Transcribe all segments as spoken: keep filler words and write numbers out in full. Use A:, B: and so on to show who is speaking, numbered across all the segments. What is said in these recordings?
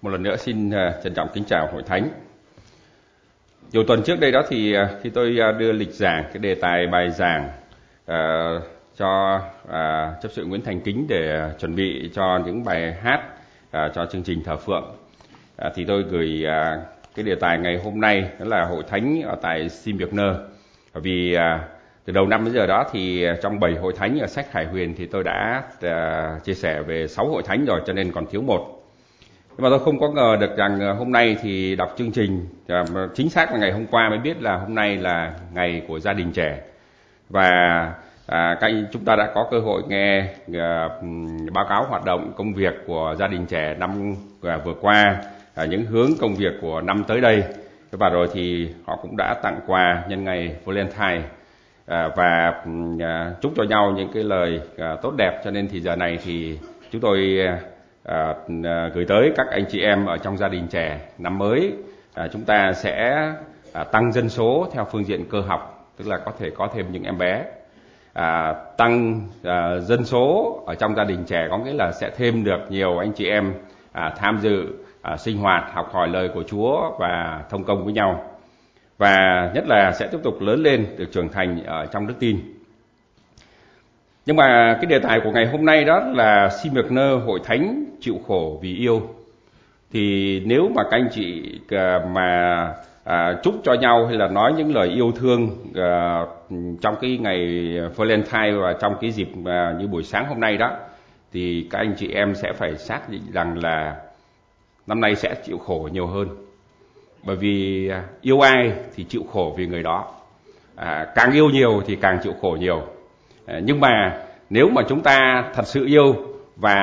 A: Một lần nữa xin trân trọng kính chào hội thánh. Nhiều tuần trước đây đó thì khi tôi đưa lịch giảng, cái đề tài bài giảng uh, cho uh, chấp sự Nguyễn Thành Kính để chuẩn bị cho những bài hát uh, cho chương trình thờ phượng, uh, thì tôi gửi uh, cái đề tài ngày hôm nay đó là hội thánh ở tại Simbiocner. Vì uh, từ đầu năm đến giờ đó thì trong bảy hội thánh ở sách Hải Huyền thì tôi đã uh, chia sẻ về sáu hội thánh rồi, cho nên còn thiếu một. Nhưng mà tôi không có ngờ được rằng hôm nay thì đọc chương trình, chính xác là ngày hôm qua mới biết là hôm nay là ngày của gia đình trẻ. Và à, các anh, chúng ta đã có cơ hội nghe à, báo cáo hoạt động công việc của gia đình trẻ năm à, vừa qua, à, những hướng công việc của năm tới đây. Và rồi thì họ cũng đã tặng quà nhân ngày Valentine à, và à, chúc cho nhau những cái lời à, tốt đẹp. Cho nên thì giờ này thì chúng tôi À, à, gửi tới các anh chị em ở trong gia đình trẻ năm mới, à, chúng ta sẽ à, tăng dân số theo phương diện cơ học, tức là có thể có thêm những em bé, à, tăng à, dân số ở trong gia đình trẻ, có nghĩa là sẽ thêm được nhiều anh chị em à, tham dự à, sinh hoạt, học hỏi lời của Chúa và thông công với nhau, và nhất là sẽ tiếp tục lớn lên được trưởng thành ở trong đức tin. Nhưng mà cái đề tài của ngày hôm nay đó là Simbiocner hội thánh chịu khổ vì yêu. Thì nếu mà các anh chị mà à, chúc cho nhau hay là nói những lời yêu thương à, trong cái ngày Valentine và trong cái dịp à, như buổi sáng hôm nay đó, thì các anh chị em sẽ phải xác định rằng là năm nay sẽ chịu khổ nhiều hơn. Bởi vì yêu ai thì chịu khổ vì người đó, à, càng yêu nhiều thì càng chịu khổ nhiều. Nhưng mà nếu mà chúng ta thật sự yêu và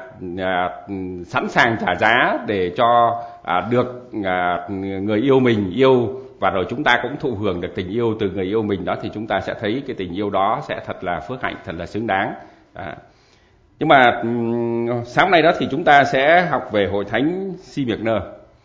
A: à, sẵn sàng trả giá để cho à, được à, người yêu mình yêu, và rồi chúng ta cũng thụ hưởng được tình yêu từ người yêu mình đó, thì chúng ta sẽ thấy cái tình yêu đó sẽ thật là phước hạnh, thật là xứng đáng. À. Nhưng mà sáng nay đó thì chúng ta sẽ học về hội thánh Simbiocner.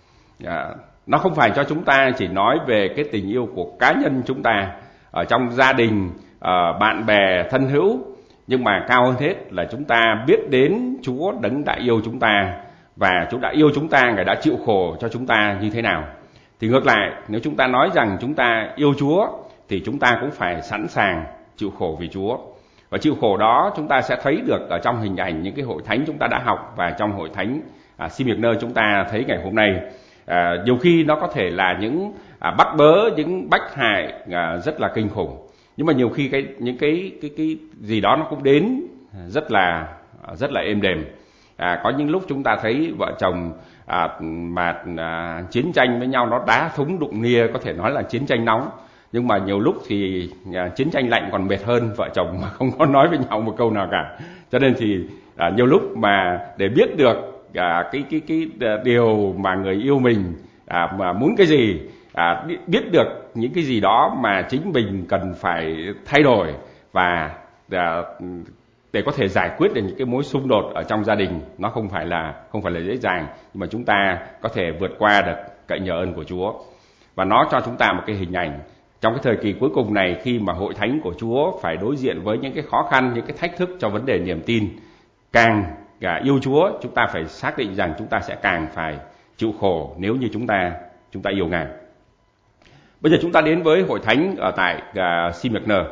A: À, nó không phải cho chúng ta chỉ nói về cái tình yêu của cá nhân chúng ta ở trong gia đình, Uh, bạn bè thân hữu, nhưng mà cao hơn hết là chúng ta biết đến Chúa đấng đã yêu chúng ta, và Chúa đã yêu chúng ta, Ngài đã chịu khổ cho chúng ta như thế nào. Thì ngược lại, nếu chúng ta nói rằng chúng ta yêu Chúa thì chúng ta cũng phải sẵn sàng chịu khổ vì Chúa. Và chịu khổ đó chúng ta sẽ thấy được ở trong hình ảnh những cái hội thánh chúng ta đã học, và trong hội thánh uh, Simbiocner chúng ta thấy ngày hôm nay. Uh, nhiều khi nó có thể là những uh, bắt bớ, những bách hại uh, rất là kinh khủng. Nhưng mà nhiều khi cái những cái cái cái gì đó nó cũng đến rất là rất là êm đềm. À, có những lúc chúng ta thấy vợ chồng à, mà à, chiến tranh với nhau nó đá thúng đụng nia, có thể nói là chiến tranh nóng. Nhưng mà nhiều lúc thì à, chiến tranh lạnh còn mệt hơn vợ chồng mà không có nói với nhau một câu nào cả. Cho nên thì à, nhiều lúc mà để biết được à, cái cái cái điều mà người yêu mình à, mà muốn cái gì, À, biết được những cái gì đó mà chính mình cần phải thay đổi, và à, để có thể giải quyết được những cái mối xung đột ở trong gia đình, nó không phải là không phải là dễ dàng, nhưng mà chúng ta có thể vượt qua được cậy nhờ ơn của Chúa. Và nó cho chúng ta một cái hình ảnh trong cái thời kỳ cuối cùng này, khi mà hội thánh của Chúa phải đối diện với những cái khó khăn, những cái thách thức cho vấn đề niềm tin. Càng à, yêu Chúa, chúng ta phải xác định rằng chúng ta sẽ càng phải chịu khổ nếu như chúng ta chúng ta yêu Ngài. Bây giờ chúng ta đến với hội thánh ở tại uh, Simbiocner.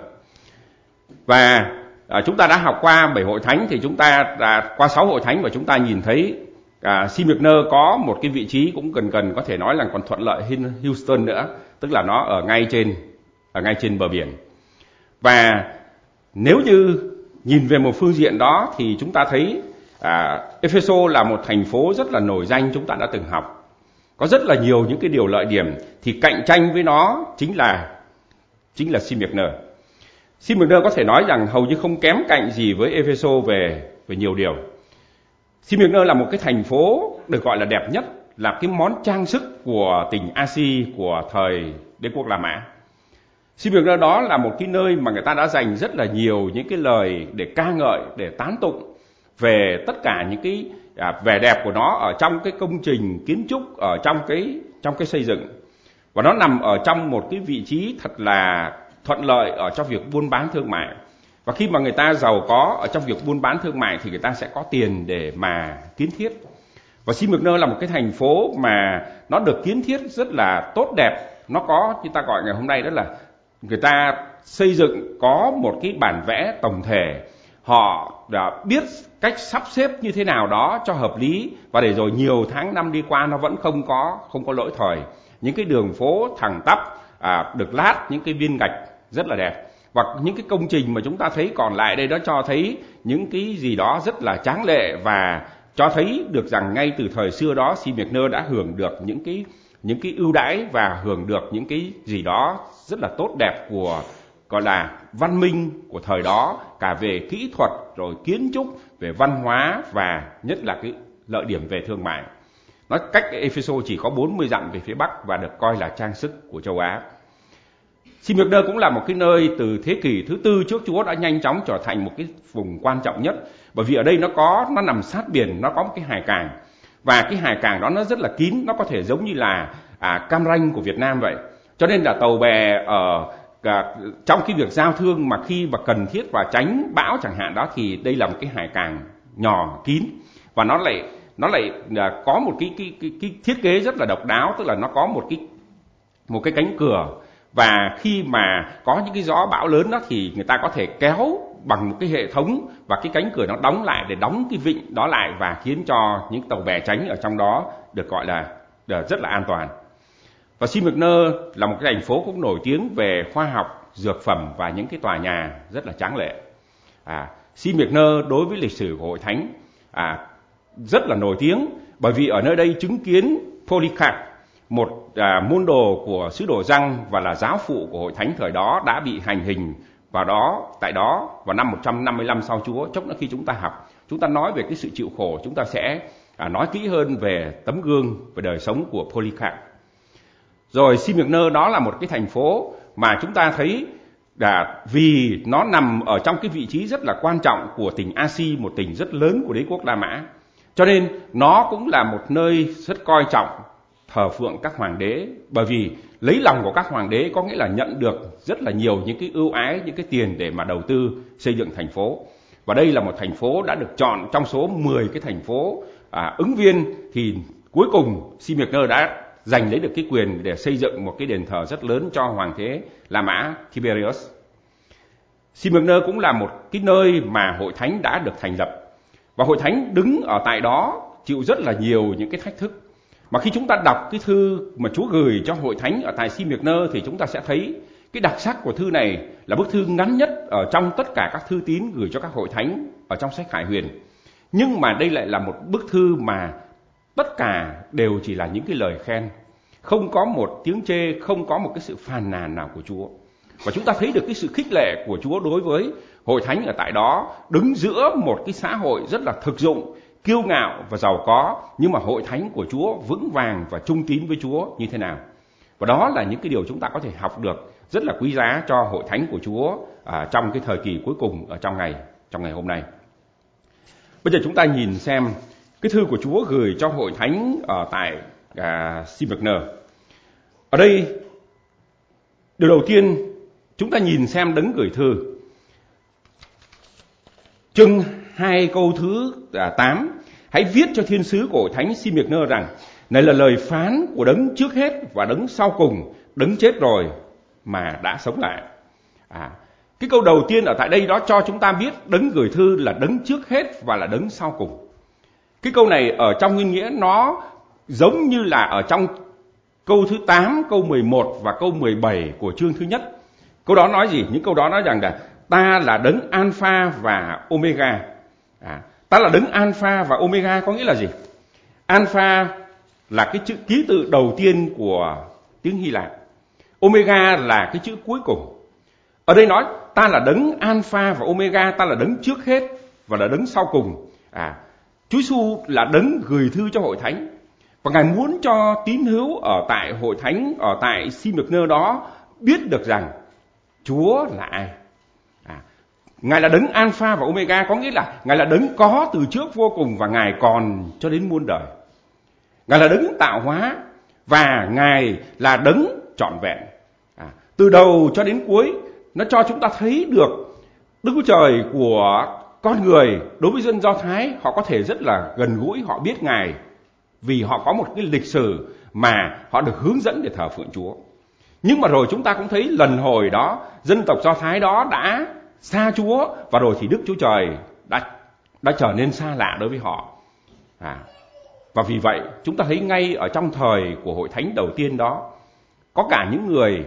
A: Và uh, chúng ta đã học qua bảy hội thánh, thì chúng ta đã qua sáu hội thánh, và chúng ta nhìn thấy uh, Simbiocner có một cái vị trí cũng gần gần có thể nói là còn thuận lợi hơn Houston nữa, tức là nó ở ngay trên ở ngay trên bờ biển. Và nếu như nhìn về một phương diện đó thì chúng ta thấy uh, Ephesos là một thành phố rất là nổi danh, chúng ta đã từng học. Có rất là nhiều những cái điều lợi điểm, thì cạnh tranh với nó chính là chính là Simbiocner. Simbiocner có thể nói rằng hầu như không kém cạnh gì với Ephesos về về nhiều điều. Simbiocner là một cái thành phố được gọi là đẹp nhất, là cái món trang sức của tỉnh Asia của thời Đế quốc La Mã. Simbiocner đó là một cái nơi mà người ta đã dành rất là nhiều những cái lời để ca ngợi, để tán tụng về tất cả những cái à, vẻ đẹp của nó ở trong cái công trình kiến trúc, ở trong cái trong cái xây dựng. Và nó nằm ở trong một cái vị trí thật là thuận lợi ở trong việc buôn bán thương mại. Và khi mà người ta giàu có ở trong việc buôn bán thương mại thì người ta sẽ có tiền để mà kiến thiết. Và Smyrna là một cái thành phố mà nó được kiến thiết rất là tốt đẹp. Nó có, như ta gọi ngày hôm nay đó là người ta xây dựng có một cái bản vẽ tổng thể. Họ đã biết cách sắp xếp như thế nào đó cho hợp lý, và để rồi nhiều tháng năm đi qua nó vẫn không có không có lỗi thời. Những cái đường phố thẳng tắp, à, được lát những cái viên gạch rất là đẹp. Và những cái công trình mà chúng ta thấy còn lại đây đó cho thấy những cái gì đó rất là tráng lệ, và cho thấy được rằng ngay từ thời xưa đó Smyrna đã hưởng được những cái những cái ưu đãi và hưởng được những cái gì đó rất là tốt đẹp của gọi là văn minh của thời đó, cả về kỹ thuật rồi kiến trúc, về văn hóa, và nhất là cái lợi điểm về thương mại. Nó cách Ephesos chỉ có bốn mươi dặm về phía bắc và được coi là trang sức của châu Á. Smyrna cũng là một cái nơi từ thế kỷ thứ tư trước Chúa đã nhanh chóng trở thành một cái vùng quan trọng nhất, bởi vì ở đây nó có nó nằm sát biển, nó có một cái hải cảng, và cái hải cảng đó nó rất là kín, nó có thể giống như là à, Cam Ranh của Việt Nam vậy. Cho nên là tàu bè ở à, trong cái việc giao thương mà khi mà cần thiết và tránh bão chẳng hạn đó, thì đây là một cái hải cảng nhỏ kín, và nó lại nó lại à, có một cái, cái cái cái thiết kế rất là độc đáo, tức là nó có một cái một cái cánh cửa, và khi mà có những cái gió bão lớn đó thì người ta có thể kéo bằng một cái hệ thống, và cái cánh cửa nó đóng lại để đóng cái vịnh đó lại, và khiến cho những tàu bè tránh ở trong đó được gọi là rất là an toàn. Và Smyrna là một cái thành phố cũng nổi tiếng về khoa học, dược phẩm và những cái tòa nhà rất là tráng lệ. À, Smyrna đối với lịch sử của Hội Thánh à, rất là nổi tiếng, bởi vì ở nơi đây chứng kiến Polycarp, một à, môn đồ của sứ đồ Giăng và là giáo phụ của Hội Thánh thời đó, đã bị hành hình vào đó tại đó vào năm một trăm năm mươi lăm sau Chúa. Chốc nữa khi chúng ta học, chúng ta nói về cái sự chịu khổ, chúng ta sẽ à, nói kỹ hơn về tấm gương về đời sống của Polycarp. Rồi Smyrna đó là một cái thành phố mà chúng ta thấy là vì nó nằm ở trong cái vị trí rất là quan trọng của tỉnh Asia, một tỉnh rất lớn của đế quốc La Mã, cho nên nó cũng là một nơi rất coi trọng thờ phượng các hoàng đế, bởi vì lấy lòng của các hoàng đế có nghĩa là nhận được rất là nhiều những cái ưu ái, những cái tiền để mà đầu tư xây dựng thành phố. Và đây là một thành phố đã được chọn trong số mười cái thành phố à, ứng viên, thì cuối cùng Smyrna đã giành lấy được cái quyền để xây dựng một cái đền thờ rất lớn cho hoàng đế La Mã Tiberius. Smyrna cũng là một cái nơi mà Hội Thánh đã được thành lập, và Hội Thánh đứng ở tại đó chịu rất là nhiều những cái thách thức. Mà khi chúng ta đọc cái thư mà Chúa gửi cho Hội Thánh ở tại Smyrna thì chúng ta sẽ thấy cái đặc sắc của thư này là bức thư ngắn nhất ở trong tất cả các thư tín gửi cho các hội thánh ở trong sách Khải Huyền. Nhưng mà đây lại là một bức thư mà tất cả đều chỉ là những cái lời khen, không có một tiếng chê, không có một cái sự phàn nàn nào của Chúa. Và chúng ta thấy được cái sự khích lệ của Chúa đối với Hội Thánh ở tại đó, đứng giữa một cái xã hội rất là thực dụng, kiêu ngạo và giàu có, nhưng mà Hội Thánh của Chúa vững vàng và trung tín với Chúa như thế nào. Và đó là những cái điều chúng ta có thể học được rất là quý giá cho Hội Thánh của Chúa à, trong cái thời kỳ cuối cùng ở trong ngày trong ngày hôm nay. Bây giờ chúng ta nhìn xem cái thư của Chúa gửi cho Hội Thánh ở tại à, Smyrna. Ở đây điều đầu tiên chúng ta nhìn xem đấng gửi thư. Chương hai câu thứ à, tám: hãy viết cho thiên sứ của Hội Thánh Smyrna rằng, này là lời phán của đấng trước hết và đấng sau cùng, đấng chết rồi mà đã sống lại. À, cái câu đầu tiên ở tại đây đó cho chúng ta biết đấng gửi thư là đấng trước hết và là đấng sau cùng. Cái câu này ở trong nguyên nghĩa nó giống như là ở trong câu thứ tám, câu mười một và câu mười bảy của chương thứ nhất. Câu đó nói gì? Những câu đó nói rằng là ta là đấng Alpha và Omega. À, ta là đấng Alpha và Omega có nghĩa là gì? Alpha là cái chữ ký tự đầu tiên của tiếng Hy Lạp. Omega là cái chữ cuối cùng. Ở đây nói ta là đấng Alpha và Omega, ta là đấng trước hết và là đấng sau cùng. À, Chúa Giêsu là đấng gửi thư cho Hội Thánh, và Ngài muốn cho tín hữu ở tại Hội Thánh ở tại Smyrna đó biết được rằng Chúa là ai. À, Ngài là đấng Alpha và Omega, có nghĩa là Ngài là đấng có từ trước vô cùng và Ngài còn cho đến muôn đời. Ngài là đấng tạo hóa và Ngài là đấng trọn vẹn. À, từ đầu cho đến cuối nó cho chúng ta thấy được Đức Chúa Trời của con người đối với dân Do Thái. Họ có thể rất là gần gũi, họ biết Ngài vì họ có một cái lịch sử mà họ được hướng dẫn để thờ phượng Chúa. Nhưng mà rồi chúng ta cũng thấy lần hồi đó dân tộc Do Thái đó đã xa Chúa, và rồi thì Đức Chúa Trời đã đã trở nên xa lạ đối với họ. À, và vì vậy chúng ta thấy ngay ở trong thời của hội thánh đầu tiên đó, có cả những người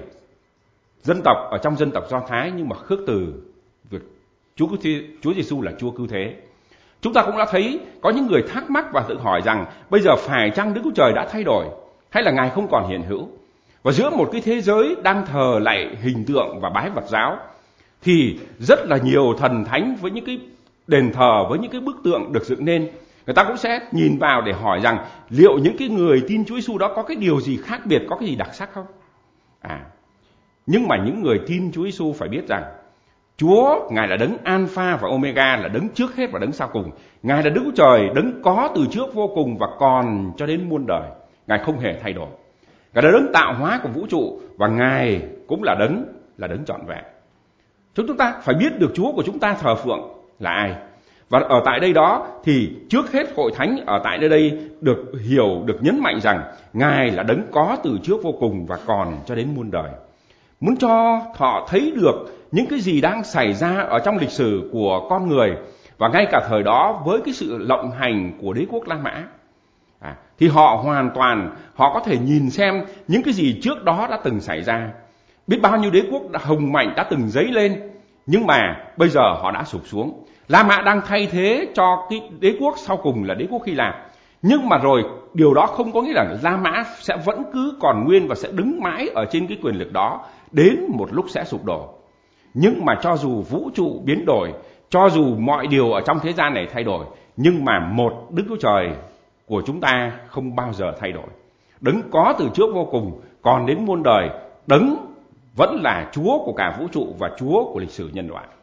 A: dân tộc ở trong dân tộc Do Thái nhưng mà khước từ việc Chúa Chúa Giêsu là Chúa cứu thế. Chúng ta cũng đã thấy có những người thắc mắc và tự hỏi rằng bây giờ phải chăng Đức Chúa Trời đã thay đổi, hay là Ngài không còn hiện hữu? Và giữa một cái thế giới đang thờ lạy hình tượng và bái vật giáo, thì rất là nhiều thần thánh với những cái đền thờ, với những cái bức tượng được dựng nên, người ta cũng sẽ nhìn vào để hỏi rằng liệu những cái người tin Chúa Giêsu đó có cái điều gì khác biệt, có cái gì đặc sắc không? À, nhưng mà những người tin Chúa Giêsu phải biết rằng Chúa, Ngài là đấng Alpha và Omega, là đấng trước hết và đấng sau cùng. Ngài là Đức Chúa Trời, đấng có từ trước vô cùng và còn cho đến muôn đời. Ngài không hề thay đổi. Ngài là đấng tạo hóa của vũ trụ, và Ngài cũng là đấng là đấng trọn vẹn. Chúng ta phải biết được Chúa của chúng ta thờ phượng là ai. Và ở tại đây đó thì trước hết hội thánh ở tại đây đây được hiểu, được nhấn mạnh rằng Ngài là đấng có từ trước vô cùng và còn cho đến muôn đời. Muốn cho họ thấy được những cái gì đang xảy ra ở trong lịch sử của con người, và ngay cả thời đó với cái sự lộng hành của đế quốc La Mã, à, thì họ hoàn toàn họ có thể nhìn xem những cái gì trước đó đã từng xảy ra. Biết bao nhiêu đế quốc đã hùng mạnh đã từng dấy lên, nhưng mà bây giờ họ đã sụp xuống. La Mã đang thay thế cho cái đế quốc sau cùng là đế quốc Hy Lạp. Nhưng mà rồi điều đó không có nghĩa là La Mã sẽ vẫn cứ còn nguyên và sẽ đứng mãi ở trên cái quyền lực đó, đến một lúc sẽ sụp đổ. Nhưng mà cho dù vũ trụ biến đổi, cho dù mọi điều ở trong thế gian này thay đổi, nhưng mà một Đức Chúa Trời của chúng ta không bao giờ thay đổi. Đấng có từ trước vô cùng, còn đến muôn đời, đấng vẫn là Chúa của cả vũ trụ và Chúa của lịch sử nhân loại.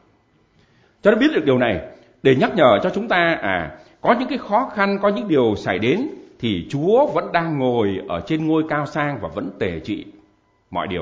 A: Cho nên biết được điều này để nhắc nhở cho chúng ta, à, có những cái khó khăn, có những điều xảy đến, thì Chúa vẫn đang ngồi ở trên ngôi cao sang và vẫn tể trị mọi điều.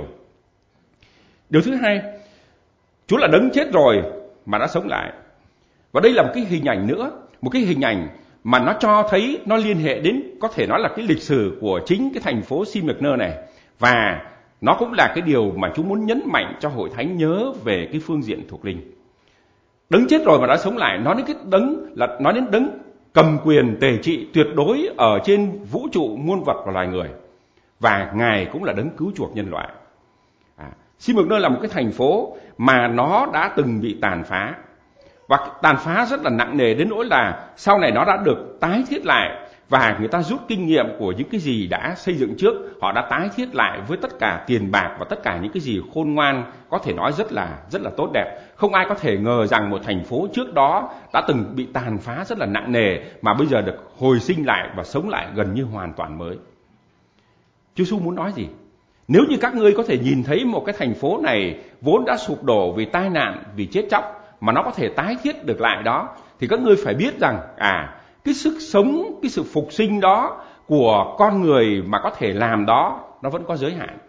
A: Điều thứ hai, Chúa là đấng chết rồi mà đã sống lại. Và đây là một cái hình ảnh nữa, một cái hình ảnh mà nó cho thấy, nó liên hệ đến có thể nói là cái lịch sử của chính cái thành phố Smyrna này. Và nó cũng là cái điều mà Chúa muốn nhấn mạnh cho hội thánh nhớ về cái phương diện thuộc linh. Đấng chết rồi mà đã sống lại, nói đến cái đấng là nói đến đấng cầm quyền tể trị tuyệt đối ở trên vũ trụ muôn vật và loài người, và Ngài cũng là đấng cứu chuộc nhân loại. À, Smyrna là một cái thành phố mà nó đã từng bị tàn phá, và tàn phá rất là nặng nề đến nỗi là sau này nó đã được tái thiết lại, và người ta rút kinh nghiệm của những cái gì đã xây dựng trước, họ đã tái thiết lại với tất cả tiền bạc và tất cả những cái gì khôn ngoan, có thể nói rất là rất là tốt đẹp. Không ai có thể ngờ rằng một thành phố trước đó đã từng bị tàn phá rất là nặng nề mà bây giờ được hồi sinh lại và sống lại gần như hoàn toàn mới. Chúa Giêsu muốn nói gì? Nếu như các ngươi có thể nhìn thấy một cái thành phố này vốn đã sụp đổ vì tai nạn, vì chết chóc, mà nó có thể tái thiết được lại đó, thì các ngươi phải biết rằng à, cái sức sống, cái sự phục sinh đó của con người mà có thể làm đó, nó vẫn có giới hạn.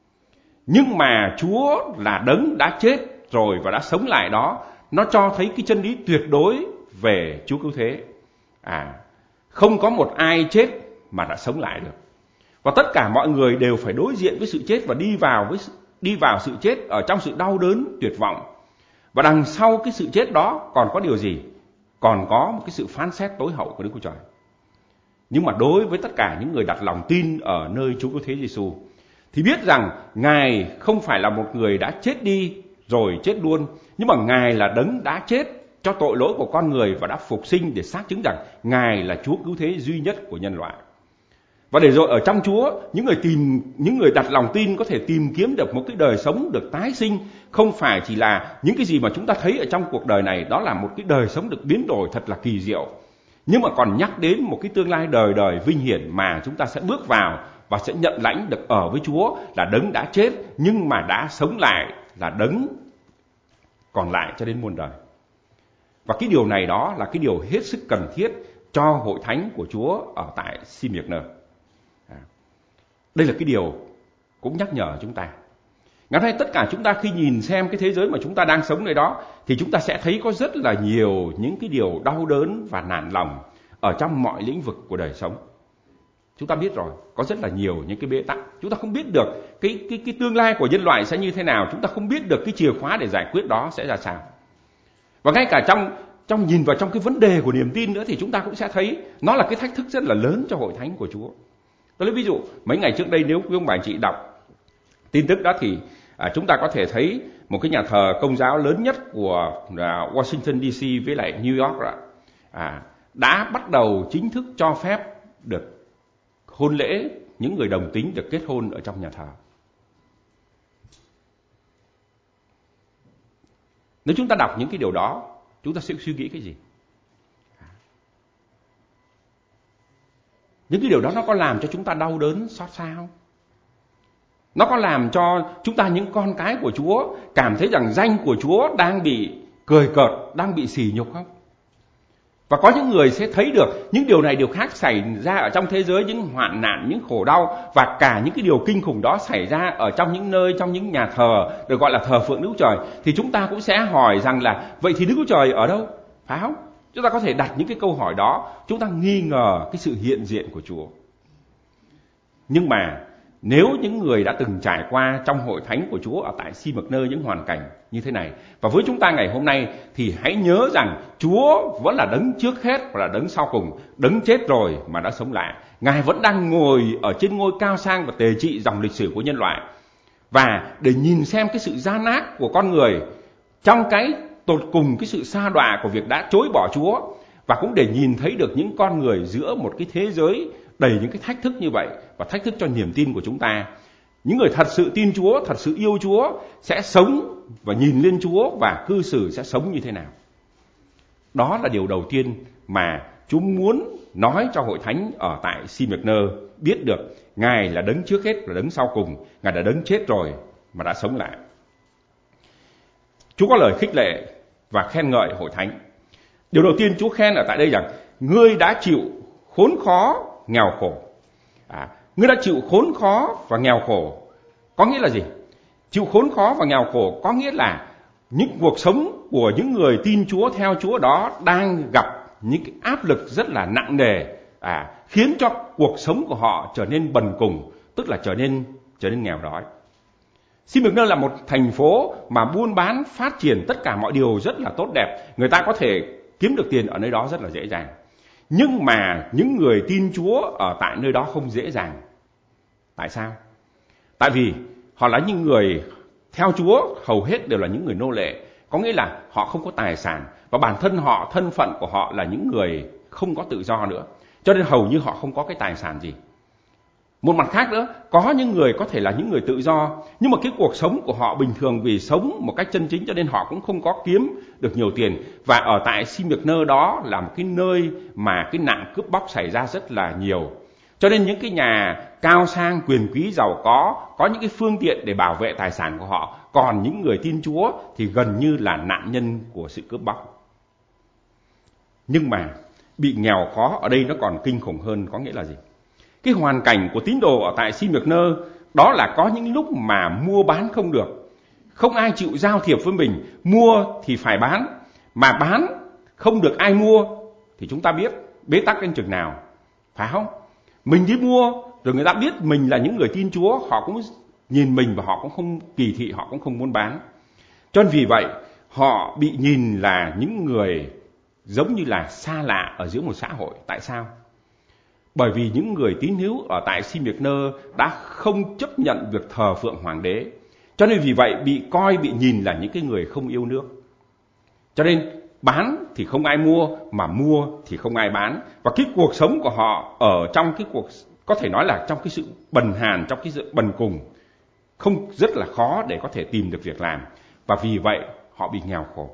A: Nhưng mà Chúa là đấng đã chết rồi và đã sống lại đó, nó cho thấy cái chân lý tuyệt đối về Chúa cứu thế. À, không có một ai chết mà đã sống lại được. Và tất cả mọi người đều phải đối diện với sự chết và đi vào với đi vào sự chết ở trong sự đau đớn, tuyệt vọng. Và đằng sau cái sự chết đó còn có điều gì? Còn có một cái sự phán xét tối hậu của Đức Chúa Trời. Nhưng mà đối với tất cả những người đặt lòng tin ở nơi Chúa cứu thế Giêsu, thì biết rằng Ngài không phải là một người đã chết đi rồi chết luôn, nhưng mà Ngài là đấng đã chết cho tội lỗi của con người và đã phục sinh để xác chứng rằng Ngài là Chúa cứu thế duy nhất của nhân loại. Và để rồi ở trong Chúa, những người tìm những người đặt lòng tin có thể tìm kiếm được một cái đời sống được tái sinh, không phải chỉ là những cái gì mà chúng ta thấy ở trong cuộc đời này, đó là một cái đời sống được biến đổi thật là kỳ diệu, nhưng mà còn nhắc đến một cái tương lai đời đời vinh hiển mà chúng ta sẽ bước vào và sẽ nhận lãnh được ở với Chúa, là đấng đã chết nhưng mà đã sống lại, là đấng còn lại cho đến muôn đời. Và cái điều này đó là cái điều hết sức cần thiết cho hội thánh của Chúa ở tại Smyrna. Đây là cái điều cũng nhắc nhở chúng ta. Ngày nay tất cả chúng ta khi nhìn xem cái thế giới mà chúng ta đang sống nơi đó, thì chúng ta sẽ thấy có rất là nhiều những cái điều đau đớn và nản lòng ở trong mọi lĩnh vực của đời sống. Chúng ta biết rồi, có rất là nhiều những cái bế tắc. Chúng ta không biết được cái, cái, cái tương lai của nhân loại sẽ như thế nào. Chúng ta không biết được cái chìa khóa để giải quyết đó sẽ ra sao. Và ngay cả trong, trong nhìn vào trong cái vấn đề của niềm tin nữa thì chúng ta cũng sẽ thấy nó là cái thách thức rất là lớn cho hội thánh của Chúa. Tôi lấy ví dụ, mấy ngày trước đây nếu quý ông bà chị đọc tin tức đó thì à, chúng ta có thể thấy một cái nhà thờ Công giáo lớn nhất của à, Washington đê xê với lại New York đó, à, đã bắt đầu chính thức cho phép được hôn lễ, những người đồng tính được kết hôn ở trong nhà thờ. Nếu chúng ta đọc những cái điều đó, chúng ta sẽ suy nghĩ cái gì? Những cái điều đó nó có làm cho chúng ta đau đớn, xót xa không? Nó có làm cho chúng ta, những con cái của Chúa, cảm thấy rằng danh của Chúa đang bị cười cợt, đang bị sỉ nhục không? Và có những người sẽ thấy được những điều này, điều khác xảy ra ở trong thế giới, những hoạn nạn, những khổ đau, và cả những cái điều kinh khủng đó xảy ra ở trong những nơi, trong những nhà thờ được gọi là thờ phượng Đức Chúa Trời. Thì chúng ta cũng sẽ hỏi rằng là vậy thì Đức Chúa Trời ở đâu? Phải không? Chúng ta có thể đặt những cái câu hỏi đó, chúng ta nghi ngờ cái sự hiện diện của Chúa. Nhưng mà nếu những người đã từng trải qua trong hội thánh của Chúa ở tại Si-mực-nơ những hoàn cảnh như thế này, và với chúng ta ngày hôm nay, thì hãy nhớ rằng Chúa vẫn là đấng trước hết và là đấng sau cùng, đấng chết rồi mà đã sống lại. Ngài vẫn đang ngồi ở trên ngôi cao sang và tề trị dòng lịch sử của nhân loại. Và để nhìn xem cái sự gian ác của con người trong cái tột cùng, cái sự sa đọa của việc đã chối bỏ Chúa, và cũng để nhìn thấy được những con người giữa một cái thế giới đầy những cái thách thức như vậy, và thách thức cho niềm tin của chúng ta. Những người thật sự tin Chúa, thật sự yêu Chúa sẽ sống và nhìn lên Chúa, và cư xử sẽ sống như thế nào. Đó là điều đầu tiên mà chúng muốn nói cho hội thánh ở tại Si-mực-nơ biết được. Ngài là đấng trước hết và đấng sau cùng. Ngài đã đấng chết rồi mà đã sống lại. Chúa có lời khích lệ và khen ngợi hội thánh. Điều đầu tiên Chúa khen ở tại đây rằng ngươi đã chịu khốn khó, nghèo khổ. À, ngươi đã chịu khốn khó và nghèo khổ. Có nghĩa là gì? Chịu khốn khó và nghèo khổ có nghĩa là những cuộc sống của những người tin Chúa, theo Chúa đó đang gặp những cái áp lực rất là nặng nề, à, khiến cho cuộc sống của họ trở nên bần cùng, tức là trở nên trở nên nghèo đói. Si-mực-nơ là một thành phố mà buôn bán phát triển, tất cả mọi điều rất là tốt đẹp. Người ta có thể kiếm được tiền ở nơi đó rất là dễ dàng. Nhưng mà những người tin Chúa ở tại nơi đó không dễ dàng. Tại sao? Tại vì họ là những người theo Chúa, hầu hết đều là những người nô lệ. Có nghĩa là họ không có tài sản, và bản thân họ, thân phận của họ là những người không có tự do nữa. Cho nên hầu như họ không có cái tài sản gì. Một mặt khác nữa, có những người có thể là những người tự do, nhưng mà cái cuộc sống của họ bình thường vì sống một cách chân chính, cho nên họ cũng không có kiếm được nhiều tiền. Và ở tại Si-mực-nơ đó là một cái nơi mà cái nạn cướp bóc xảy ra rất là nhiều. Cho nên những cái nhà cao sang, quyền quý, giàu có, có những cái phương tiện để bảo vệ tài sản của họ. Còn những người tin Chúa thì gần như là nạn nhân của sự cướp bóc. Nhưng mà bị nghèo khó ở đây nó còn kinh khủng hơn, có nghĩa là gì? Cái hoàn cảnh của tín đồ ở tại Si-mực-nơ đó là có những lúc mà mua bán không được. Không ai chịu giao thiệp với mình, mua thì phải bán, mà bán không được ai mua thì chúng ta biết bế tắc đến chừng nào, phải không? Mình đi mua rồi người ta biết mình là những người tin Chúa, họ cũng nhìn mình và họ cũng không kỳ thị, họ cũng không muốn bán. Cho nên vì vậy họ bị nhìn là những người giống như là xa lạ ở giữa một xã hội. Tại sao? Bởi vì những người tín hữu ở tại Si-mực-nơ đã không chấp nhận việc thờ phượng hoàng đế. Cho nên vì vậy bị coi, bị nhìn là những cái người không yêu nước. Cho nên bán thì không ai mua, mà mua thì không ai bán. Và cái cuộc sống của họ ở trong cái cuộc, có thể nói là trong cái sự bần hàn, trong cái sự bần cùng, không, rất là khó để có thể tìm được việc làm. Và vì vậy họ bị nghèo khổ.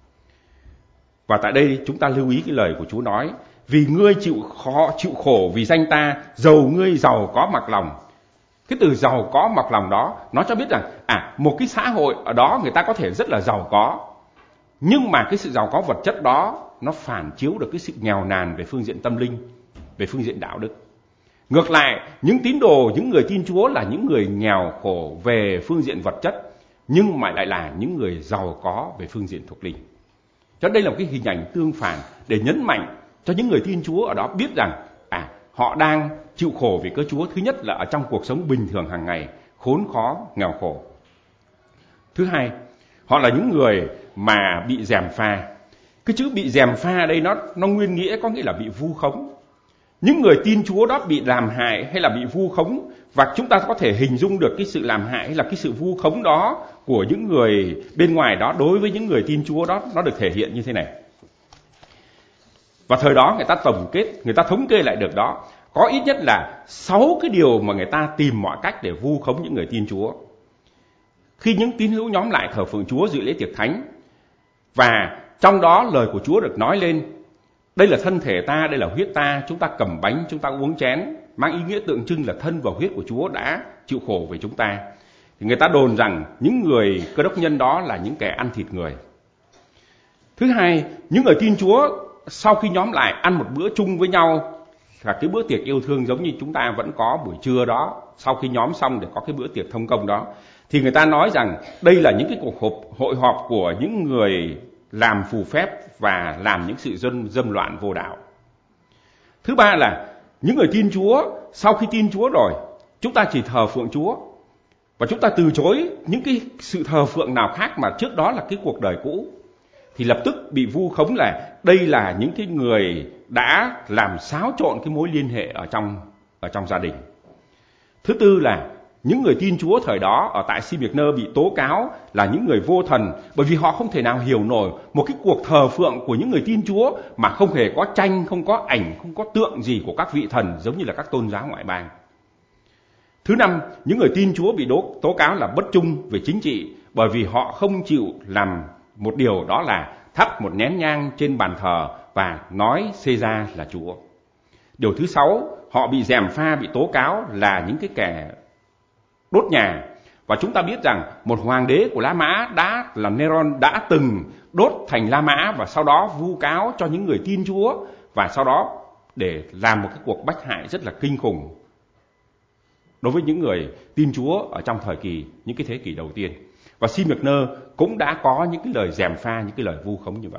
A: Và tại đây chúng ta lưu ý cái lời của Chúa nói: vì ngươi chịu khó, chịu khổ vì danh ta, dầu ngươi giàu có mặc lòng. Cái từ giàu có mặc lòng đó nó cho biết rằng à, một cái xã hội ở đó người ta có thể rất là giàu có, nhưng mà cái sự giàu có vật chất đó nó phản chiếu được cái sự nghèo nàn về phương diện tâm linh, về phương diện đạo đức. Ngược lại, những tín đồ, những người tin Chúa là những người nghèo khổ về phương diện vật chất, nhưng mà lại là những người giàu có về phương diện thuộc linh. Cho đây là một cái hình ảnh tương phản để nhấn mạnh cho những người tin Chúa ở đó biết rằng à, họ đang chịu khổ vì cớ Chúa. Thứ nhất là ở trong cuộc sống bình thường hàng ngày, khốn khó, nghèo khổ. Thứ hai, họ là những người mà bị gièm pha. Cái chữ bị gièm pha ở đây nó, nó nguyên nghĩa có nghĩa là bị vu khống. Những người tin Chúa đó bị làm hại hay là bị vu khống, và chúng ta có thể hình dung được cái sự làm hại hay là cái sự vu khống đó của những người bên ngoài đó đối với những người tin Chúa đó, nó được thể hiện như thế này. Và thời đó người ta tổng kết, người ta thống kê lại được đó, có ít nhất là sáu cái điều mà người ta tìm mọi cách để vu khống những người tin Chúa. Khi những tín hữu nhóm lại thờ phượng Chúa dự lễ tiệc thánh, và trong đó lời của Chúa được nói lên, đây là thân thể ta, đây là huyết ta, chúng ta cầm bánh, chúng ta uống chén, mang ý nghĩa tượng trưng là thân và huyết của Chúa đã chịu khổ về chúng ta. Thì người ta đồn rằng những người Cơ Đốc nhân đó là những kẻ ăn thịt người. Thứ hai, những người tin Chúa sau khi nhóm lại ăn một bữa chung với nhau, là cái bữa tiệc yêu thương giống như chúng ta vẫn có buổi trưa đó, sau khi nhóm xong để có cái bữa tiệc thông công đó, thì người ta nói rằng đây là những cái cuộc họp, hội họp của những người làm phù phép và làm những sự dâm, dâm loạn vô đạo. Thứ ba là những người tin Chúa, sau khi tin Chúa rồi, chúng ta chỉ thờ phượng Chúa, và chúng ta từ chối những cái sự thờ phượng nào khác mà trước đó là cái cuộc đời cũ, thì lập tức bị vu khống là đây là những cái người đã làm xáo trộn cái mối liên hệ ở trong, ở trong gia đình. Thứ tư là những người tin Chúa thời đó ở tại Smyrna bị tố cáo là những người vô thần, bởi vì họ không thể nào hiểu nổi một cái cuộc thờ phượng của những người tin Chúa mà không hề có tranh, không có ảnh, không có tượng gì của các vị thần giống như là các tôn giáo ngoại bang. Thứ năm, những người tin Chúa bị đố, tố cáo là bất trung về chính trị, bởi vì họ không chịu làm một điều, đó là thắp một nén nhang trên bàn thờ và nói Caesar là Chúa. Điều thứ sáu, họ bị gièm pha, bị tố cáo là những cái kẻ đốt nhà. Và chúng ta biết rằng một hoàng đế của La Mã đã là Neron đã từng đốt thành La Mã, và sau đó vu cáo cho những người tin Chúa, và sau đó để làm một cái cuộc bách hại rất là kinh khủng đối với những người tin Chúa ở trong thời kỳ, những cái thế kỷ đầu tiên. Và Smyrna cũng đã có những cái lời gièm pha, những cái lời vu khống như vậy.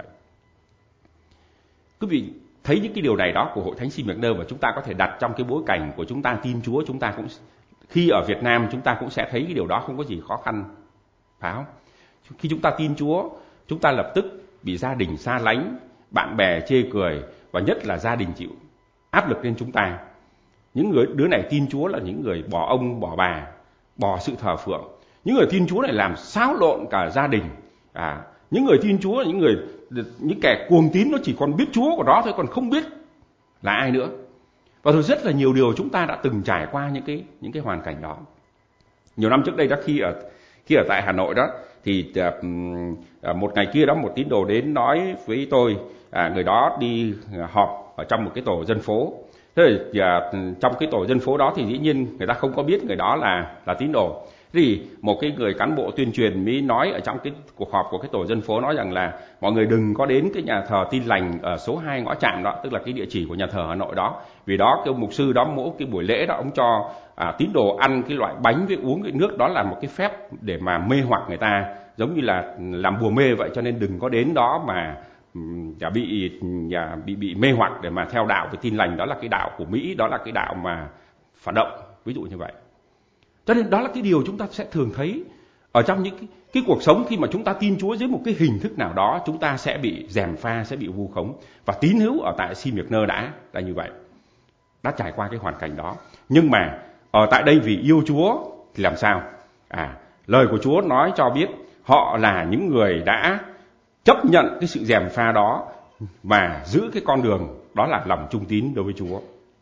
A: Quý vị thấy những cái điều này đó của hội thánh Smyrna, và chúng ta có thể đặt trong cái bối cảnh của chúng ta tin Chúa, chúng ta cũng khi ở Việt Nam chúng ta cũng sẽ thấy cái điều đó không có gì khó khăn, phải không? Khi chúng ta tin Chúa, chúng ta lập tức bị gia đình xa lánh, bạn bè chê cười, và nhất là gia đình chịu áp lực lên chúng ta. Những người đứa này tin Chúa là những người bỏ ông bỏ bà, bỏ sự thờ phượng. Những người tin Chúa này làm xáo lộn cả gia đình. À, những người tin Chúa là những người, những kẻ cuồng tín, nó chỉ còn biết Chúa của nó thôi, còn không biết là ai nữa. Và rồi rất là nhiều điều chúng ta đã từng trải qua những cái những cái hoàn cảnh đó. Nhiều năm trước đây đó, khi ở khi ở tại Hà Nội đó, thì uh, một ngày kia đó, một tín đồ đến nói với tôi, à, người đó đi họp ở trong một cái tổ dân phố. Thế thì uh, trong cái tổ dân phố đó thì dĩ nhiên người ta không có biết người đó là là tín đồ. Thì một cái người cán bộ tuyên truyền mới nói ở trong cái cuộc họp của cái tổ dân phố, nói rằng là mọi người đừng có đến cái nhà thờ Tin Lành ở số hai ngõ Trạm đó, tức là cái địa chỉ của nhà thờ Hà Nội đó, vì đó cái ông mục sư đó mỗi cái buổi lễ đó ông cho à, tín đồ ăn cái loại bánh với uống cái nước đó là một cái phép để mà mê hoặc người ta, giống như là làm bùa mê vậy, cho nên đừng có đến đó mà à, bị à, bị bị mê hoặc để mà theo đạo về Tin Lành, đó là cái đạo của Mỹ, đó là cái đạo mà phản động, ví dụ như vậy. Cho nên đó là cái điều chúng ta sẽ thường thấy ở trong những cái, cái cuộc sống. Khi mà chúng ta tin Chúa dưới một cái hình thức nào đó, chúng ta sẽ bị gièm pha, sẽ bị vu khống. Và tín hữu ở tại Smyrna đã là như vậy, đã trải qua cái hoàn cảnh đó. Nhưng mà ở tại đây vì yêu Chúa thì làm sao? À, lời của Chúa nói cho biết họ là những người đã chấp nhận cái sự gièm pha đó và giữ cái con đường đó là lòng trung tín đối với Chúa.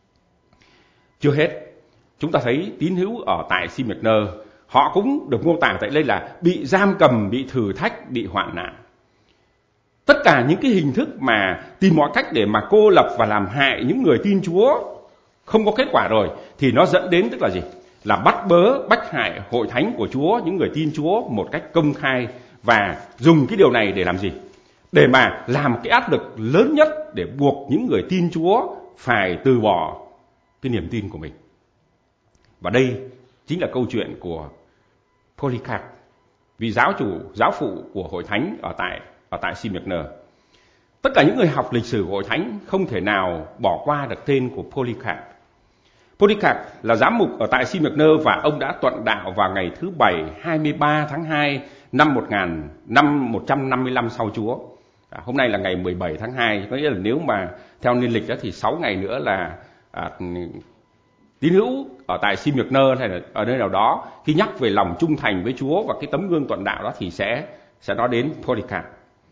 A: Chưa hết, chúng ta thấy tín hữu ở tại Smyrna, họ cũng được mô tả tại đây là bị giam cầm, bị thử thách, bị hoạn nạn. Tất cả những cái hình thức mà tìm mọi cách để mà cô lập và làm hại những người tin Chúa không có kết quả rồi, thì nó dẫn đến tức là gì? Là bắt bớ, bách hại hội thánh của Chúa, những người tin Chúa một cách công khai, và dùng cái điều này để làm gì? Để mà làm cái áp lực lớn nhất để buộc những người tin Chúa phải từ bỏ cái niềm tin của mình. Và đây chính là câu chuyện của Polycarp, vị giáo chủ, giáo phụ của hội thánh ở tại ở tại Smyrna. Tất cả những người học lịch sử của hội thánh không thể nào bỏ qua được tên của Polycarp. Polycarp là giám mục ở tại Smyrna và ông đã tuận đạo vào ngày thứ Bảy hai mươi ba tháng hai năm một nghìn một trăm năm mươi lăm sau Chúa. À, hôm nay là ngày mười bảy tháng hai, có nghĩa là nếu mà theo niên lịch đó thì sáu ngày nữa là à, tín hữu ở tại Smyrna hay là ở nơi nào đó khi nhắc về lòng trung thành với Chúa và cái tấm gương tuận đạo đó thì sẽ sẽ nói đến Polycarp.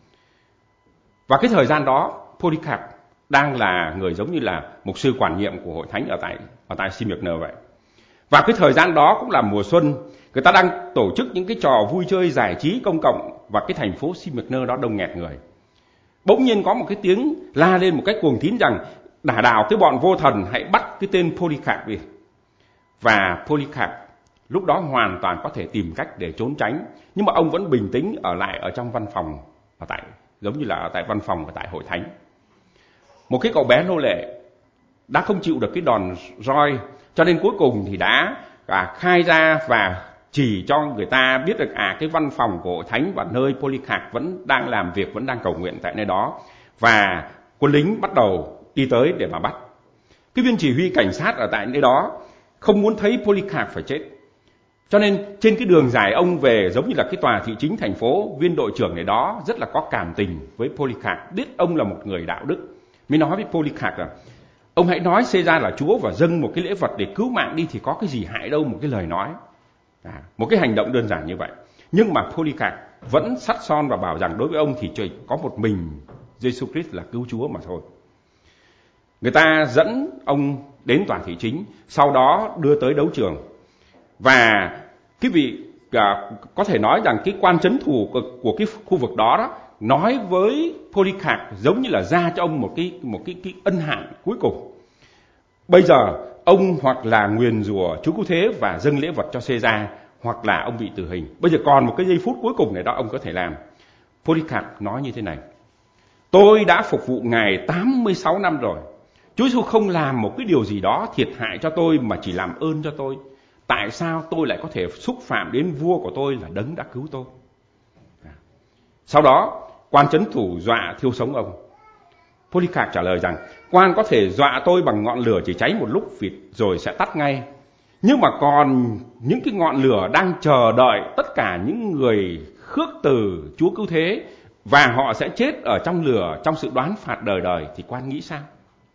A: Và cái thời gian đó Polycarp đang là người giống như là mục sư quản nhiệm của hội thánh ở tại ở tại Smyrna vậy. Và cái thời gian đó cũng là mùa xuân, người ta đang tổ chức những cái trò vui chơi giải trí công cộng và cái thành phố Smyrna đó đông nghẹt người. Bỗng nhiên có một cái tiếng la lên một cách cuồng tín rằng đả đảo cái bọn vô thần, hãy bắt cái tên Polycarp đi. Và Polycarp lúc đó hoàn toàn có thể tìm cách để trốn tránh, nhưng mà ông vẫn bình tĩnh ở lại ở trong văn phòng ở tại giống như là ở tại văn phòng ở tại hội thánh. Một cái cậu bé nô lệ đã không chịu được cái đòn roi, cho nên cuối cùng thì đã à, khai ra và chỉ cho người ta biết được à cái văn phòng của hội thánh và nơi Polycarp vẫn đang làm việc, vẫn đang cầu nguyện tại nơi đó. Và quân lính bắt đầu đi tới để mà bắt. Cái viên chỉ huy cảnh sát ở tại nơi đó không muốn thấy Polycarp phải chết, cho nên trên cái đường dài ông về giống như là cái tòa thị chính thành phố, viên đội trưởng này đó rất là có cảm tình với Polycarp, biết ông là một người đạo đức, mới nói với Polycarp là ông hãy nói Caesar là Chúa và dâng một cái lễ vật để cứu mạng đi, thì có cái gì hại đâu một cái lời nói, à, một cái hành động đơn giản như vậy. Nhưng mà Polycarp vẫn sắt son và bảo rằng đối với ông thì chỉ có một mình Jesus Christ là cứu Chúa mà thôi. Người ta dẫn ông đến tòa thị chính, sau đó đưa tới đấu trường. Và cái vị à, có thể nói rằng cái quan trấn thủ của, của cái khu vực đó đó nói với Polycarp giống như là ra cho ông một cái một cái cái ân hạn cuối cùng. Bây giờ ông hoặc là nguyền rủa Chúa Cứu Thế và dâng lễ vật cho Caesar, hoặc là ông bị tử hình. Bây giờ còn một cái giây phút cuối cùng này đó ông có thể làm. Polycarp nói như thế này: tôi đã phục vụ Ngài tám mươi sáu năm rồi. Chúa Giêsu không làm một cái điều gì đó thiệt hại cho tôi mà chỉ làm ơn cho tôi. Tại sao tôi lại có thể xúc phạm đến vua của tôi là đấng đã cứu tôi? Sau đó quan trấn thủ dọa thiêu sống ông. Polycarp trả lời rằng quan có thể dọa tôi bằng ngọn lửa chỉ cháy một lúc rồi sẽ tắt ngay, nhưng mà còn những cái ngọn lửa đang chờ đợi tất cả những người khước từ Chúa Cứu Thế, và họ sẽ chết ở trong lửa trong sự đoán phạt đời đời, thì quan nghĩ sao?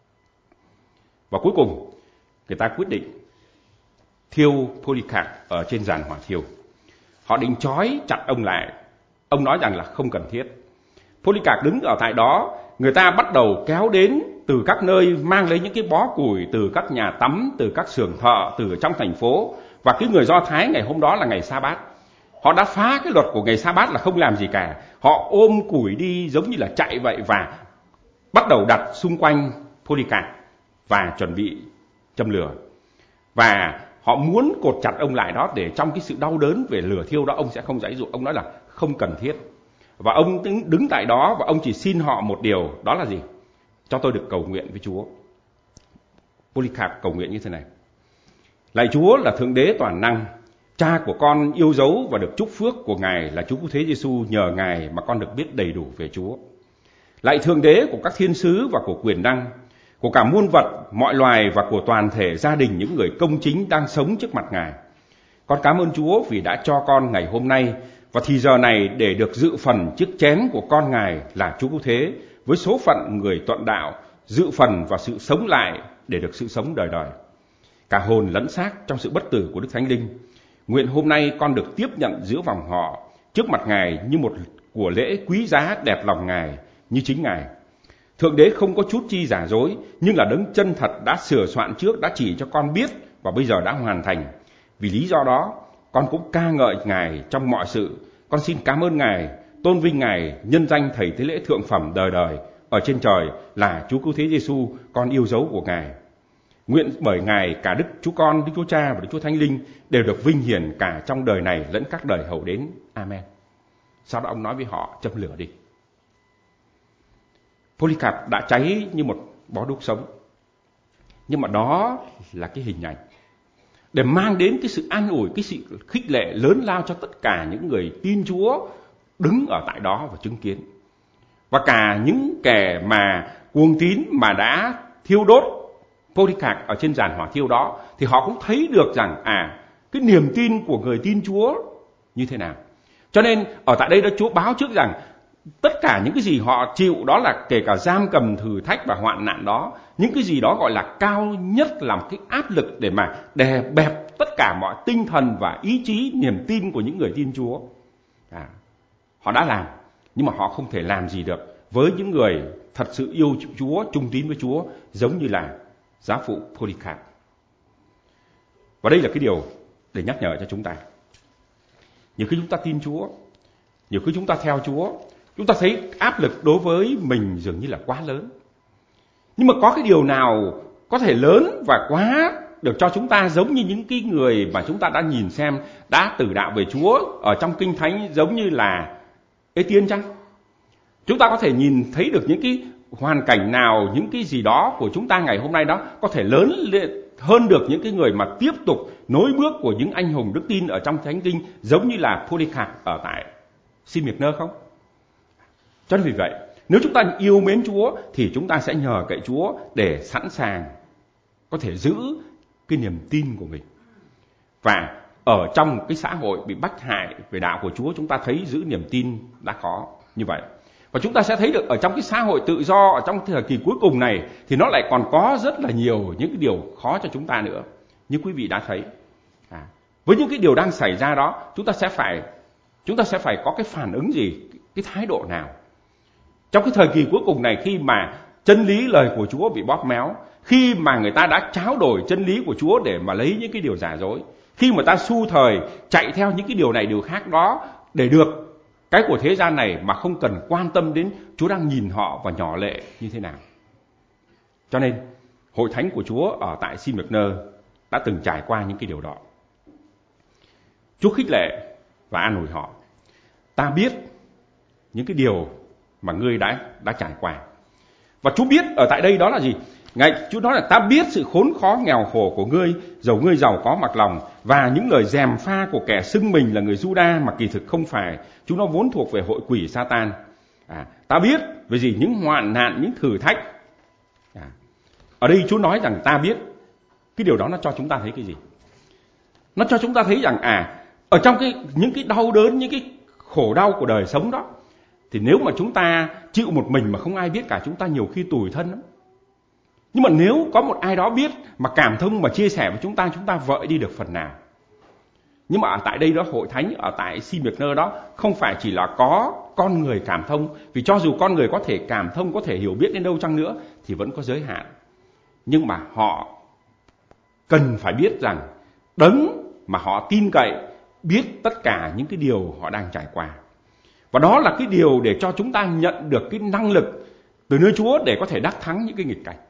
A: Và cuối cùng người ta quyết định thiêu Polycarp ở trên giàn hỏa thiêu. Họ định trói chặt ông lại. Ông nói rằng là không cần thiết. Polycarp đứng ở tại đó, người ta bắt đầu kéo đến từ các nơi, mang lấy những cái bó củi từ các nhà tắm, từ các xưởng thợ, từ trong thành phố. Và cái người Do Thái ngày hôm đó là ngày sa bát, họ đã phá cái luật của ngày sa bát là không làm gì cả. Họ ôm củi đi giống như là chạy vậy, và bắt đầu đặt xung quanh Polycarp và chuẩn bị châm lửa. Và họ muốn cột chặt ông lại đó, để trong cái sự đau đớn về lửa thiêu đó ông sẽ không giãy giụa. Ông nói là không cần thiết. Và ông đứng, đứng tại đó và ông chỉ xin họ một điều, đó là gì? Cho tôi được cầu nguyện với Chúa. Polycarp cầu nguyện như thế này: lạy Chúa là Thượng Đế toàn năng, Cha của con yêu dấu và được chúc phước của Ngài là Chúa Cứu Thế Giêsu, nhờ Ngài mà con được biết đầy đủ về Chúa. Lạy Thượng Đế của các thiên sứ và của quyền năng, của cả muôn vật, mọi loài và của toàn thể gia đình những người công chính đang sống trước mặt Ngài. Con cảm ơn Chúa vì đã cho con ngày hôm nay và thì giờ này để được dự phần chiếc chén của con Ngài là Chúa Cứu Thế, với số phận người tuận đạo, dự phần và sự sống lại để được sự sống đời đời, cả hồn lẫn xác trong sự bất tử của Đức Thánh Linh. Nguyện hôm nay con được tiếp nhận giữa vòng họ trước mặt Ngài như một của lễ quý giá đẹp lòng Ngài, như chính Ngài. Thượng Đế không có chút chi giả dối, nhưng là đấng chân thật đã sửa soạn trước, đã chỉ cho con biết và bây giờ đã hoàn thành. Vì lý do đó, con cũng ca ngợi Ngài trong mọi sự. Con xin cảm ơn Ngài, tôn vinh Ngài, nhân danh Thầy Tế Lễ Thượng Phẩm đời đời ở trên trời là Chúa Cứu Thế Giêsu, con yêu dấu của Ngài. Nguyện bởi Ngài cả Đức Chúa Con, Đức Chúa Cha và Đức Chúa Thánh Linh đều được vinh hiển cả trong đời này lẫn các đời hậu đến. Amen. Sau đó ông nói với họ châm lửa đi. Polycarp đã cháy như một bó đuốc sống. Nhưng mà đó là cái hình ảnh để mang đến cái sự an ủi, cái sự khích lệ lớn lao cho tất cả những người tin Chúa đứng ở tại đó và chứng kiến. Và cả những kẻ mà cuồng tín mà đã thiêu đốt Polycarp ở trên giàn hỏa thiêu đó, thì họ cũng thấy được rằng à cái niềm tin của người tin Chúa như thế nào. Cho nên ở tại đây đó Chúa báo trước rằng tất cả những cái gì họ chịu, đó là kể cả giam cầm, thử thách và hoạn nạn đó, những cái gì đó gọi là cao nhất, làm cái áp lực để mà đè bẹp tất cả mọi tinh thần và ý chí, niềm tin của những người tin Chúa. À, họ đã làm, nhưng mà họ không thể làm gì được với những người thật sự yêu Chúa, trung tín với Chúa, giống như là giá phụ Polycarp. Và đây là cái điều để nhắc nhở cho chúng ta. Nhiều khi chúng ta tin Chúa, nhiều khi chúng ta theo Chúa, chúng ta thấy áp lực đối với mình dường như là quá lớn. Nhưng mà có cái điều nào có thể lớn và quá được cho chúng ta giống như những cái người mà chúng ta đã nhìn xem đã tử đạo về Chúa ở trong Kinh Thánh, giống như là Ê-tiên chăng? Chúng ta có thể nhìn thấy được những cái hoàn cảnh nào, những cái gì đó của chúng ta ngày hôm nay đó có thể lớn hơn được những cái người mà tiếp tục nối bước của những anh hùng đức tin ở trong Thánh Kinh, giống như là Polycarp ở tại Smyrna không? Cho nên vì vậy, nếu chúng ta yêu mến Chúa thì chúng ta sẽ nhờ cậy Chúa để sẵn sàng có thể giữ cái niềm tin của mình. Và ở trong cái xã hội bị bách hại về đạo của Chúa, chúng ta thấy giữ niềm tin đã khó như vậy. Và chúng ta sẽ thấy được ở trong cái xã hội tự do, ở trong thời kỳ cuối cùng này, thì nó lại còn có rất là nhiều những cái điều khó cho chúng ta nữa. Như quý vị đã thấy, à, với những cái điều đang xảy ra đó, chúng ta sẽ phải chúng ta sẽ phải có cái phản ứng gì, cái thái độ nào. Trong cái thời kỳ cuối cùng này, khi mà chân lý lời của Chúa bị bóp méo, khi mà người ta đã tráo đổi chân lý của Chúa để mà lấy những cái điều giả dối, khi mà ta xu thời chạy theo những cái điều này điều khác đó để được cái của thế gian này mà không cần quan tâm đến Chúa đang nhìn họ và nhỏ lệ như thế nào. Cho nên hội thánh của Chúa ở tại Smyrna đã từng trải qua những cái điều đó. Chúa khích lệ và an ủi họ. Ta biết những cái điều mà ngươi đã đã trải qua. Và Chúa biết ở tại đây đó là gì? Ngài Chúa nói là ta biết sự khốn khó nghèo khổ của ngươi, dầu ngươi giàu có mặc lòng, và những lời gièm pha của kẻ xưng mình là người Juda mà kỳ thực không phải, chúng nó vốn thuộc về hội quỷ Satan. À, ta biết về gì? Những hoạn nạn, những thử thách. À, ở đây Chúa nói rằng ta biết. Cái điều đó nó cho chúng ta thấy cái gì? Nó cho chúng ta thấy rằng à, ở trong cái những cái đau đớn, những cái khổ đau của đời sống đó, thì nếu mà chúng ta chịu một mình mà không ai biết cả, chúng ta nhiều khi tủi thân lắm. Nhưng mà nếu có một ai đó biết mà cảm thông mà chia sẻ với chúng ta, chúng ta vợi đi được phần nào. Nhưng mà ở tại đây đó, hội thánh ở tại Smyrna đó không phải chỉ là có con người cảm thông, vì cho dù con người có thể cảm thông, có thể hiểu biết đến đâu chăng nữa thì vẫn có giới hạn. Nhưng mà họ cần phải biết rằng đấng mà họ tin cậy biết tất cả những cái điều họ đang trải qua. Và đó là cái điều để cho chúng ta nhận được cái năng lực từ nơi Chúa để có thể đắc thắng những cái nghịch cảnh.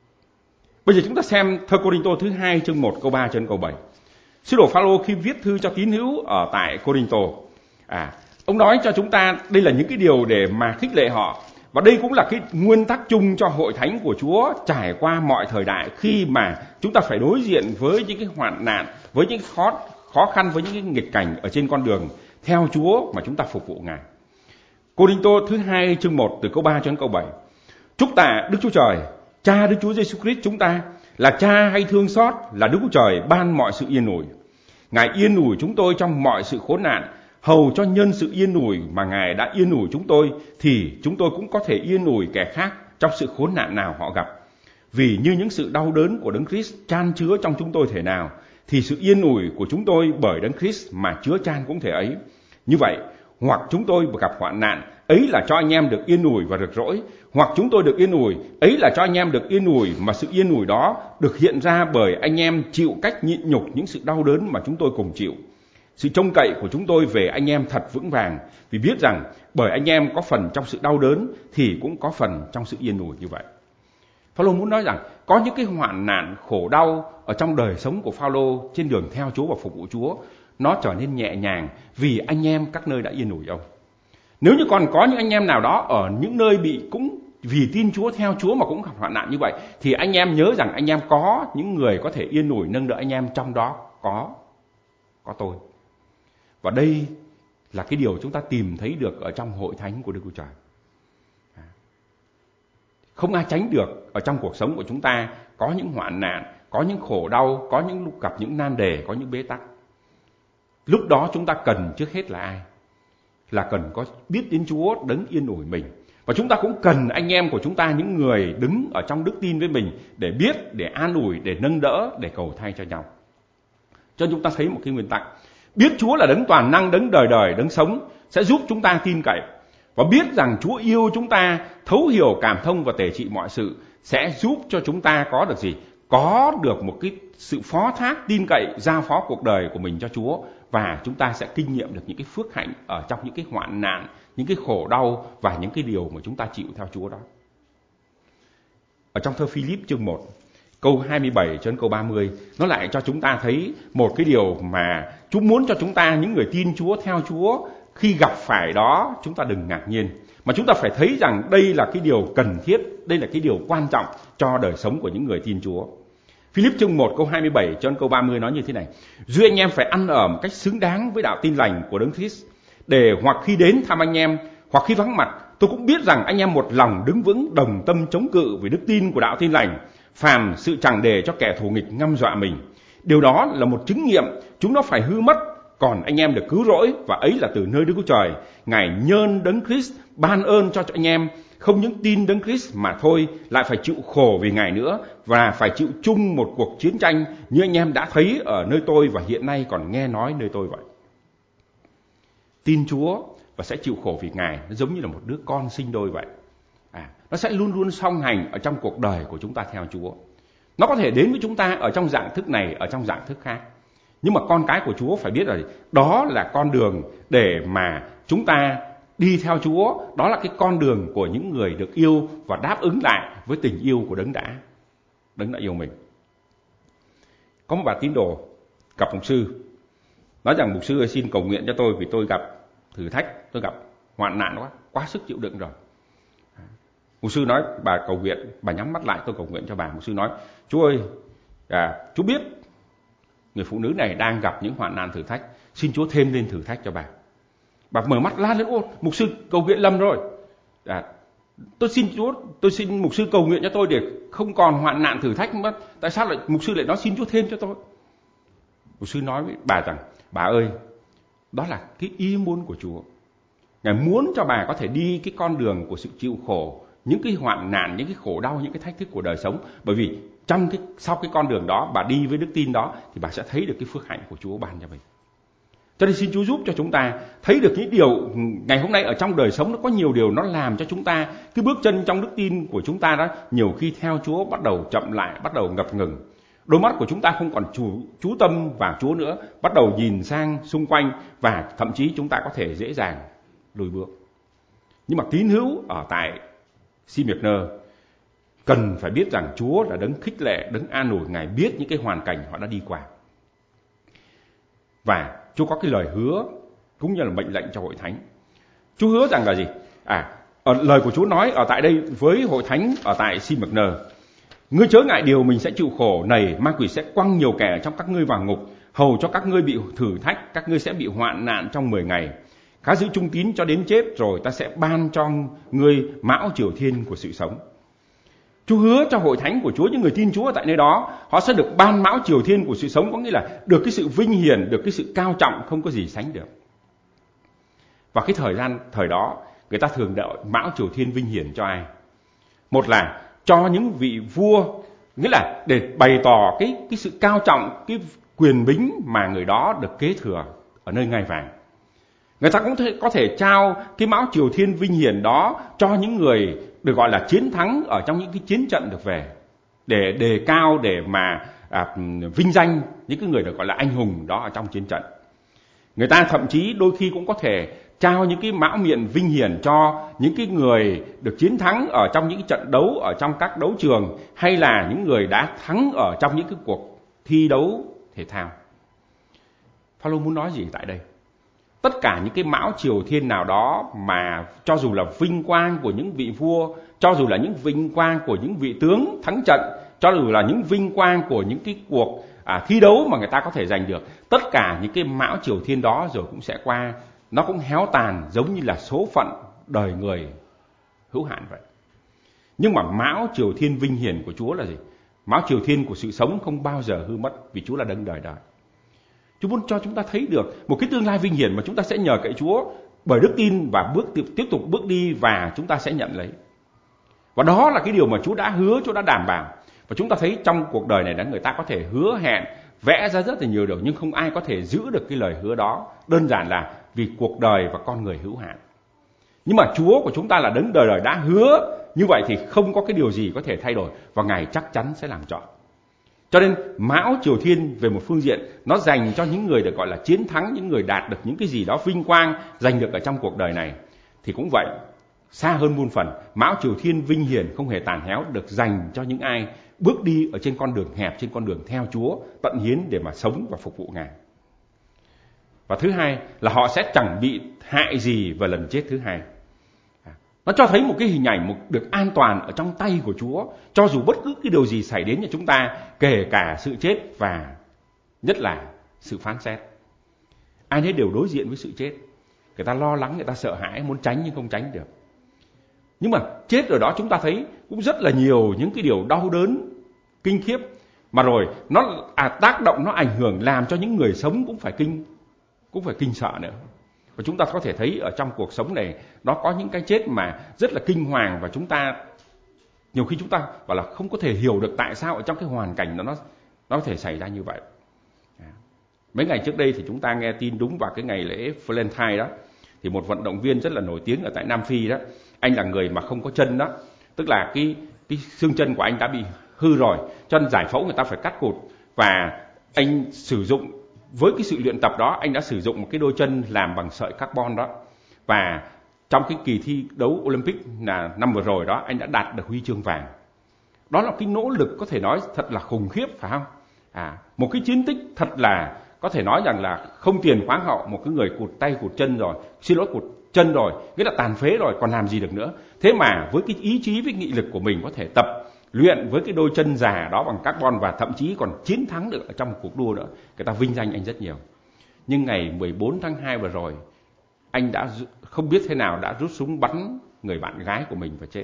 A: Bây giờ chúng ta xem thơ Cô-rinh-tô thứ hai chương một câu ba cho đến câu bảy. Sứ đồ Phao-lô khi viết thư cho tín hữu ở tại Cô-rinh-tô, à, ông nói cho chúng ta đây là những cái điều để mà khích lệ họ. Và đây cũng là cái nguyên tắc chung cho hội thánh của Chúa trải qua mọi thời đại, khi mà chúng ta phải đối diện với những cái hoạn nạn, với những khó khó khăn, với những cái nghịch cảnh ở trên con đường theo Chúa mà chúng ta phục vụ Ngài. Cô-rinh-tô thứ hai chương một từ câu ba cho đến câu bảy. Chúc tạ Đức Chúa Trời, Cha Đức Chúa Giêsu Christ chúng ta, là Cha hay thương xót, là Đức Chúa Trời ban mọi sự yên ủi. Ngài yên ủi chúng tôi trong mọi sự khốn nạn, hầu cho nhân sự yên ủi mà Ngài đã yên ủi chúng tôi, thì chúng tôi cũng có thể yên ủi kẻ khác trong sự khốn nạn nào họ gặp. Vì như những sự đau đớn của Đấng Christ chan chứa trong chúng tôi thể nào, thì sự yên ủi của chúng tôi bởi Đấng Christ mà chứa chan cũng thể ấy. Như vậy, hoặc chúng tôi gặp hoạn nạn, ấy là cho anh em được yên ủi và rực rỗi, hoặc chúng tôi được yên ủi, ấy là cho anh em được yên ủi mà sự yên ủi đó được hiện ra bởi anh em chịu cách nhịn nhục những sự đau đớn mà chúng tôi cùng chịu. Sự trông cậy của chúng tôi về anh em thật vững vàng, vì biết rằng bởi anh em có phần trong sự đau đớn thì cũng có phần trong sự yên ủi như vậy. Phao-lô muốn nói rằng có những cái hoạn nạn khổ đau ở trong đời sống của Phao-lô trên đường theo Chúa và phục vụ Chúa, nó trở nên nhẹ nhàng vì anh em các nơi đã yên ủi ông. Nếu như còn có những anh em nào đó ở những nơi bị cũng vì tin Chúa, theo Chúa mà cũng gặp hoạn nạn như vậy, thì anh em nhớ rằng anh em có những người có thể yên ủi nâng đỡ anh em, trong đó có có tôi. Và đây là cái điều chúng ta tìm thấy được ở trong hội thánh của Đức Chúa Trời. Không ai tránh được ở trong cuộc sống của chúng ta có những hoạn nạn, có những khổ đau, có những lúc gặp những nan đề, có những bế tắc. Lúc đó chúng ta cần trước hết là ai? Là cần có biết đến Chúa đấng yên ủi mình. Và chúng ta cũng cần anh em của chúng ta, những người đứng ở trong đức tin với mình, để biết, để an ủi, để nâng đỡ, để cầu thay cho nhau. Cho chúng ta thấy một cái nguyên tắc: biết Chúa là đấng toàn năng, đấng đời đời, đấng sống, sẽ giúp chúng ta tin cậy. Và biết rằng Chúa yêu chúng ta, thấu hiểu, cảm thông và tể trị mọi sự, sẽ giúp cho chúng ta có được gì? Có được một cái sự phó thác, tin cậy, giao phó cuộc đời của mình cho Chúa. Và chúng ta sẽ kinh nghiệm được những cái phước hạnh ở trong những cái hoạn nạn, những cái khổ đau và những cái điều mà chúng ta chịu theo Chúa đó. Ở trong thơ Philip chương một, câu hai mươi bảy cho đến câu ba mươi, nó lại cho chúng ta thấy một cái điều mà Chúa muốn cho chúng ta, những người tin Chúa, theo Chúa, khi gặp phải đó chúng ta đừng ngạc nhiên, mà chúng ta phải thấy rằng đây là cái điều cần thiết, đây là cái điều quan trọng cho đời sống của những người tin Chúa. Philip chương một câu hai mươi bảy cho đến câu ba mươi nói như thế này: duy anh em phải ăn ở một cách xứng đáng với đạo tin lành của Đấng Christ, để hoặc khi đến thăm anh em, hoặc khi vắng mặt, tôi cũng biết rằng anh em một lòng đứng vững, đồng tâm chống cự với đức tin của đạo tin lành, phàm sự chẳng để cho kẻ thù nghịch ngăm dọa mình. Điều đó là một chứng nghiệm chúng nó phải hư mất, còn anh em được cứu rỗi, và ấy là từ nơi Đức Chúa Trời. Ngài nhơn Đấng Christ ban ơn cho anh em, không những tin Đấng Christ mà thôi, lại phải chịu khổ vì Ngài nữa, và phải chịu chung một cuộc chiến tranh như anh em đã thấy ở nơi tôi và hiện nay còn nghe nói nơi tôi vậy. Tin Chúa và sẽ chịu khổ vì Ngài, nó giống như là một đứa con sinh đôi vậy. À, nó sẽ luôn luôn song hành ở trong cuộc đời của chúng ta theo Chúa. Nó có thể đến với chúng ta ở trong dạng thức này, ở trong dạng thức khác. Nhưng mà con cái của Chúa phải biết rồi, đó là con đường để mà chúng ta đi theo Chúa. Đó là cái con đường của những người được yêu và đáp ứng lại với tình yêu của Đấng đã Đấng đã yêu mình. Có một bà tín đồ gặp mục sư, nói rằng: mục sư ơi, xin cầu nguyện cho tôi vì tôi gặp thử thách, tôi gặp hoạn nạn quá, quá sức chịu đựng rồi. Mục sư nói: bà cầu nguyện, bà nhắm mắt lại, tôi cầu nguyện cho bà. Mục sư nói: Chúa ơi, à, Chúa biết người phụ nữ này đang gặp những hoạn nạn thử thách, xin Chúa thêm lên thử thách cho bà. Bà mở mắt la lên: ô, mục sư cầu nguyện lầm rồi. À, tôi xin Chúa, tôi xin mục sư cầu nguyện cho tôi để không còn hoạn nạn thử thách mất. Tại sao lại mục sư lại nói xin Chúa thêm cho tôi? Mục sư nói với bà rằng: bà ơi, đó là cái ý muốn của Chúa. Ngài muốn cho bà có thể đi cái con đường của sự chịu khổ, những cái hoạn nạn, những cái khổ đau, những cái thách thức của đời sống. Bởi vì trong cái sau cái con đường đó, bà đi với đức tin đó, thì bà sẽ thấy được cái phước hạnh của Chúa ban cho mình. Cho nên xin Chúa giúp cho chúng ta thấy được những điều ngày hôm nay ở trong đời sống, nó có nhiều điều nó làm cho chúng ta, cái bước chân trong đức tin của chúng ta đó, nhiều khi theo Chúa bắt đầu chậm lại, bắt đầu ngập ngừng. Đôi mắt của chúng ta không còn chú, chú tâm vào Chúa nữa, bắt đầu nhìn sang xung quanh, và thậm chí chúng ta có thể dễ dàng lùi bước. Nhưng mà tín hữu ở tại Smyrna cần phải biết rằng Chúa là đấng khích lệ, đấng an ủi. Ngài biết những cái hoàn cảnh họ đã đi qua. Và Chúa có cái lời hứa cũng như là mệnh lệnh cho hội thánh. Chúa hứa rằng là gì? À, ở lời của Chúa nói ở tại đây với hội thánh ở tại Smyrna: ngươi chớ ngại điều mình sẽ chịu khổ, này ma quỷ sẽ quăng nhiều kẻ trong các ngươi vào ngục, hầu cho các ngươi bị thử thách, các ngươi sẽ bị hoạn nạn trong mười ngày. Khá giữ trung tín cho đến chết, rồi ta sẽ ban cho ngươi mão triều thiên của sự sống. Chúa hứa cho hội thánh của Chúa, những người tin Chúa tại nơi đó, họ sẽ được ban mão triều thiên của sự sống, có nghĩa là được cái sự vinh hiển, được cái sự cao trọng không có gì sánh được. Và cái thời gian thời đó, người ta thường đợi mão triều thiên vinh hiển cho ai? Một là cho những vị vua, nghĩa là để bày tỏ cái cái sự cao trọng, cái quyền bính mà người đó được kế thừa ở nơi ngai vàng. Người ta cũng có thể trao cái mão triều thiên vinh hiển đó cho những người được gọi là chiến thắng ở trong những cái chiến trận được về, để đề cao, để mà à, vinh danh những cái người được gọi là anh hùng đó ở trong chiến trận. Người ta thậm chí đôi khi cũng có thể trao những cái mão miện vinh hiển cho những cái người được chiến thắng ở trong những trận đấu, ở trong các đấu trường, hay là những người đã thắng ở trong những cái cuộc thi đấu thể thao. Phaolô muốn nói gì tại đây? Tất cả những cái mão triều thiên nào đó mà cho dù là vinh quang của những vị vua, cho dù là những vinh quang của những vị tướng thắng trận, cho dù là những vinh quang của những cái cuộc à, thi đấu mà người ta có thể giành được, tất cả những cái mão triều thiên đó rồi cũng sẽ qua, nó cũng héo tàn giống như là số phận đời người hữu hạn vậy. Nhưng mà mão Triều Thiên vinh hiển của Chúa là gì? Mão Triều Thiên của sự sống không bao giờ hư mất, vì Chúa là đấng đời đời. Chúa muốn cho chúng ta thấy được một cái tương lai vinh hiển mà chúng ta sẽ nhờ cậy Chúa bởi đức tin và bước tiếp, tiếp tục bước đi, và chúng ta sẽ nhận lấy. Và đó là cái điều mà Chúa đã hứa, Chúa đã đảm bảo. Và chúng ta thấy trong cuộc đời này, người ta có thể hứa hẹn, vẽ ra rất là nhiều điều, nhưng không ai có thể giữ được cái lời hứa đó. Đơn giản là vì cuộc đời và con người hữu hạn. Nhưng mà Chúa của chúng ta là đấng đời đời đã hứa, như vậy thì không có cái điều gì có thể thay đổi, và Ngài chắc chắn sẽ làm trọn. Cho nên mão Triều Thiên về một phương diện nó dành cho những người được gọi là chiến thắng, những người đạt được những cái gì đó vinh quang, giành được ở trong cuộc đời này. Thì cũng vậy, xa hơn muôn phần, mão Triều Thiên vinh hiển không hề tàn héo được dành cho những ai bước đi ở trên con đường hẹp, trên con đường theo Chúa, tận hiến để mà sống và phục vụ Ngài. Và thứ hai là họ sẽ chẳng bị hại gì vào lần chết thứ hai. Nó cho thấy một cái hình ảnh một được an toàn ở trong tay của Chúa, cho dù bất cứ cái điều gì xảy đến cho chúng ta, kể cả sự chết và nhất là sự phán xét. Ai nấy đều đối diện với sự chết. Người ta lo lắng, người ta sợ hãi, muốn tránh nhưng không tránh được. Nhưng mà chết ở đó chúng ta thấy cũng rất là nhiều những cái điều đau đớn, kinh khiếp. Mà rồi nó à, tác động, nó ảnh hưởng làm cho những người sống cũng phải kinh, cũng phải kinh sợ nữa. Và chúng ta có thể thấy ở trong cuộc sống này nó có những cái chết mà rất là kinh hoàng, và chúng ta nhiều khi chúng ta bảo là không có thể hiểu được tại sao ở trong cái hoàn cảnh nó nó có thể xảy ra như vậy. Mấy ngày trước đây thì chúng ta nghe tin đúng vào cái ngày lễ Valentine đó, thì một vận động viên rất là nổi tiếng ở tại Nam Phi đó, anh là người mà không có chân đó, tức là cái cái xương chân của anh đã bị hư rồi, cho nên giải phẫu người ta phải cắt cụt, và anh sử dụng với cái sự luyện tập đó, anh đã sử dụng một cái đôi chân làm bằng sợi carbon đó, và trong cái kỳ thi đấu Olympic là năm vừa rồi đó, anh đã đạt được huy chương vàng. Đó là cái nỗ lực có thể nói thật là khủng khiếp, phải không? À, một cái chiến tích thật là có thể nói rằng là không tiền khoáng hậu. Một cái người cụt tay cụt chân rồi, xin lỗi cụt chân rồi, nghĩa là tàn phế rồi, còn làm gì được nữa. Thế mà với cái ý chí, với nghị lực của mình có thể tập luyện với cái đôi chân già đó bằng carbon, và thậm chí còn chiến thắng được ở trong một cuộc đua nữa. Người ta vinh danh anh rất nhiều. Nhưng ngày mười bốn tháng hai vừa rồi, anh đã không biết thế nào đã rút súng bắn người bạn gái của mình và chết.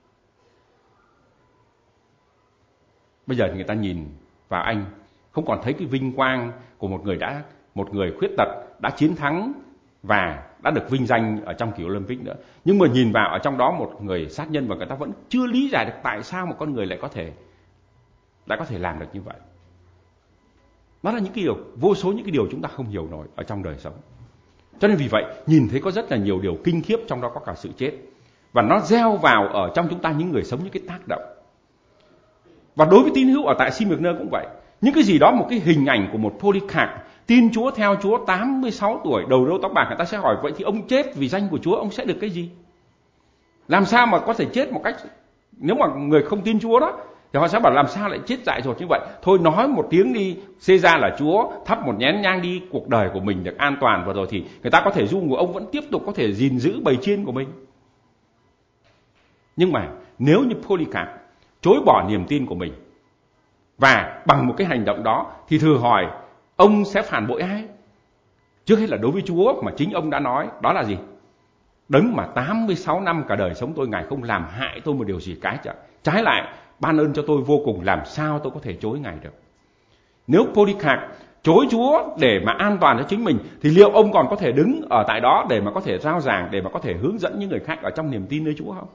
A: Bây giờ thì người ta nhìn vào anh không còn thấy cái vinh quang của một người đã một người khuyết tật đã chiến thắng và đã được vinh danh ở trong kỳ Olympic nữa. Nhưng mà nhìn vào ở trong đó một người sát nhân, và người ta vẫn chưa lý giải được tại sao một con người lại có thể lại có thể làm được như vậy. Đó là những cái điều, vô số những cái điều chúng ta không hiểu nổi ở trong đời sống. Cho nên vì vậy, nhìn thấy có rất là nhiều điều kinh khiếp, trong đó có cả sự chết. Và nó gieo vào ở trong chúng ta những người sống những cái tác động. Và đối với tín hữu ở tại Smyrna cũng vậy. Những cái gì đó, một cái hình ảnh của một Polycarp tin Chúa, theo Chúa, tám mươi sáu tuổi, đầu râu tóc bạc. Người ta sẽ hỏi, vậy thì ông chết vì danh của Chúa, ông sẽ được cái gì? Làm sao mà có thể chết một cách, nếu mà người không tin Chúa đó, thì họ sẽ bảo làm sao lại chết dại dột như vậy. Thôi nói một tiếng đi, xê ra là Chúa, thắp một nén nhang đi, cuộc đời của mình được an toàn, và rồi thì người ta có thể du ngủ, ông vẫn tiếp tục có thể gìn giữ bầy chiên của mình. Nhưng mà nếu như Polycarp chối bỏ niềm tin của mình, và bằng một cái hành động đó, thì thử hỏi ông sẽ phản bội ai? Trước hết là đối với Chúa mà chính ông đã nói, đó là gì? Đấng mà tám mươi sáu năm cả đời sống tôi, Ngài không làm hại tôi một điều gì cả. Trái lại, ban ơn cho tôi vô cùng, làm sao tôi có thể chối Ngài được? Nếu Polycarp chối Chúa để mà an toàn cho chính mình, thì liệu ông còn có thể đứng ở tại đó để mà có thể rao giảng, để mà có thể hướng dẫn những người khác ở trong niềm tin nơi Chúa không?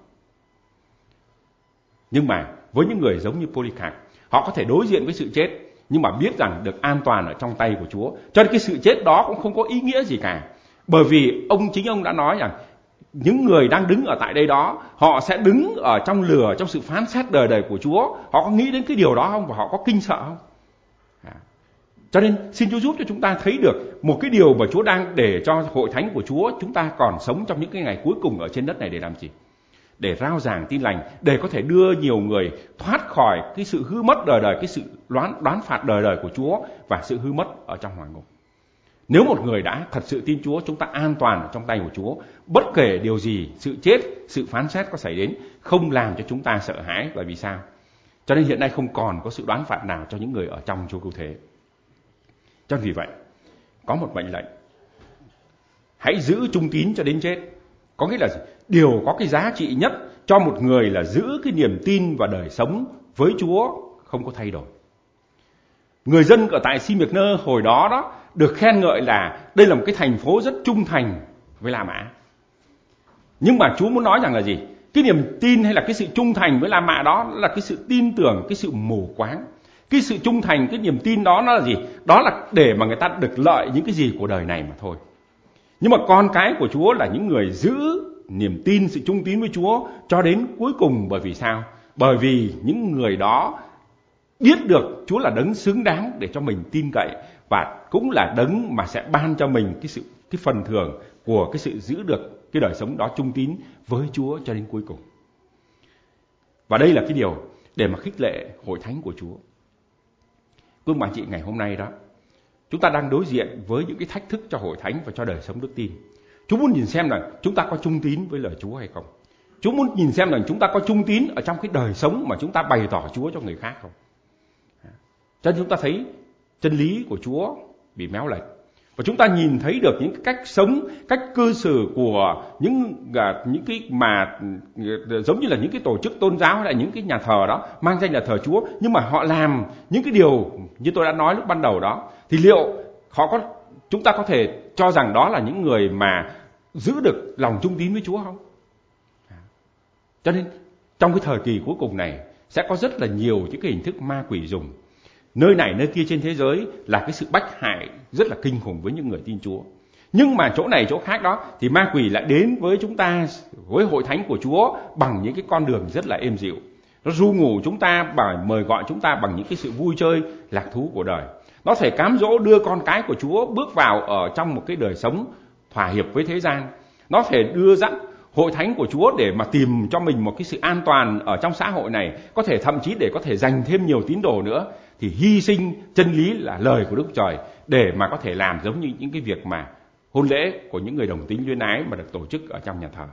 A: Nhưng mà với những người giống như Polycarp, họ có thể đối diện với sự chết, nhưng mà biết rằng được an toàn ở trong tay của Chúa. Cho nên cái sự chết đó cũng không có ý nghĩa gì cả. Bởi vì ông chính ông đã nói rằng những người đang đứng ở tại đây đó, họ sẽ đứng ở trong lửa, trong sự phán xét đời đời của Chúa. Họ có nghĩ đến cái điều đó không? Và họ có kinh sợ không? À. Cho nên xin Chúa giúp cho chúng ta thấy được một cái điều mà Chúa đang để cho hội thánh của Chúa, chúng ta còn sống trong những cái ngày cuối cùng ở trên đất này để làm gì? Để rao giảng tin lành, để có thể đưa nhiều người thoát khỏi cái sự hư mất đời đời, cái sự đoán, đoán phạt đời đời của Chúa và sự hư mất ở trong hỏa ngục. Nếu một người đã thật sự tin Chúa, chúng ta an toàn ở trong tay của Chúa. Bất kể điều gì, sự chết, sự phán xét có xảy đến, không làm cho chúng ta sợ hãi. Bởi vì sao? Cho nên hiện nay không còn có sự đoán phạt nào cho những người ở trong Chúa cứu thế. Cho nên vì vậy, có một mệnh lệnh: hãy giữ trung tín cho đến chết. Có nghĩa là điều có cái giá trị nhất cho một người là giữ cái niềm tin và đời sống với Chúa không có thay đổi. Người dân ở tại Smyrna hồi đó đó được khen ngợi là đây là một cái thành phố rất trung thành với La Mã. Nhưng mà Chúa muốn nói rằng là gì? Cái niềm tin hay là cái sự trung thành với La Mã đó là cái sự tin tưởng, cái sự mù quáng. Cái sự trung thành, cái niềm tin đó nó là gì? Đó là để mà người ta được lợi những cái gì của đời này mà thôi. Nhưng mà con cái của Chúa là những người giữ niềm tin, sự trung tín với Chúa cho đến cuối cùng. Bởi vì sao? Bởi vì những người đó biết được Chúa là đấng xứng đáng để cho mình tin cậy, và cũng là đấng mà sẽ ban cho mình cái sự cái phần thưởng của cái sự giữ được cái đời sống đó trung tín với Chúa cho đến cuối cùng. Và đây là cái điều để mà khích lệ hội thánh của Chúa. Quý ông bà chị, ngày hôm nay đó chúng ta đang đối diện với những cái thách thức cho hội thánh và cho đời sống đức tin. Chúa muốn nhìn xem rằng chúng ta có trung tín với lời Chúa hay không. Chúa muốn nhìn xem rằng chúng ta có trung tín ở trong cái đời sống mà chúng ta bày tỏ Chúa cho người khác không. Cho nên chúng ta thấy chân lý của Chúa bị méo lệch, và chúng ta nhìn thấy được những cách sống, cách cư xử của những những cái mà giống như là những cái tổ chức tôn giáo hay là những cái nhà thờ đó mang danh là thờ Chúa, nhưng mà họ làm những cái điều như tôi đã nói lúc ban đầu đó, thì liệu họ có chúng ta có thể cho rằng đó là những người mà giữ được lòng trung tín với Chúa không? Cho nên trong cái thời kỳ cuối cùng này sẽ có rất là nhiều những cái hình thức ma quỷ dùng nơi này nơi kia trên thế giới là cái sự bách hại rất là kinh khủng với những người tin Chúa. Nhưng mà chỗ này chỗ khác đó thì ma quỷ lại đến với chúng ta, với hội thánh của Chúa bằng những cái con đường rất là êm dịu. Nó ru ngủ chúng ta, và mời gọi chúng ta bằng những cái sự vui chơi lạc thú của đời. Nó thể cám dỗ đưa con cái của Chúa bước vào ở trong một cái đời sống thỏa hiệp với thế gian. Nó thể đưa dẫn hội thánh của Chúa để mà tìm cho mình một cái sự an toàn ở trong xã hội này, có thể thậm chí để có thể dành thêm nhiều tín đồ nữa, thì hy sinh chân lý là lời của Đức Trời để mà có thể làm giống như những cái việc mà hôn lễ của những người đồng tính luyến ái mà được tổ chức ở trong nhà thờ.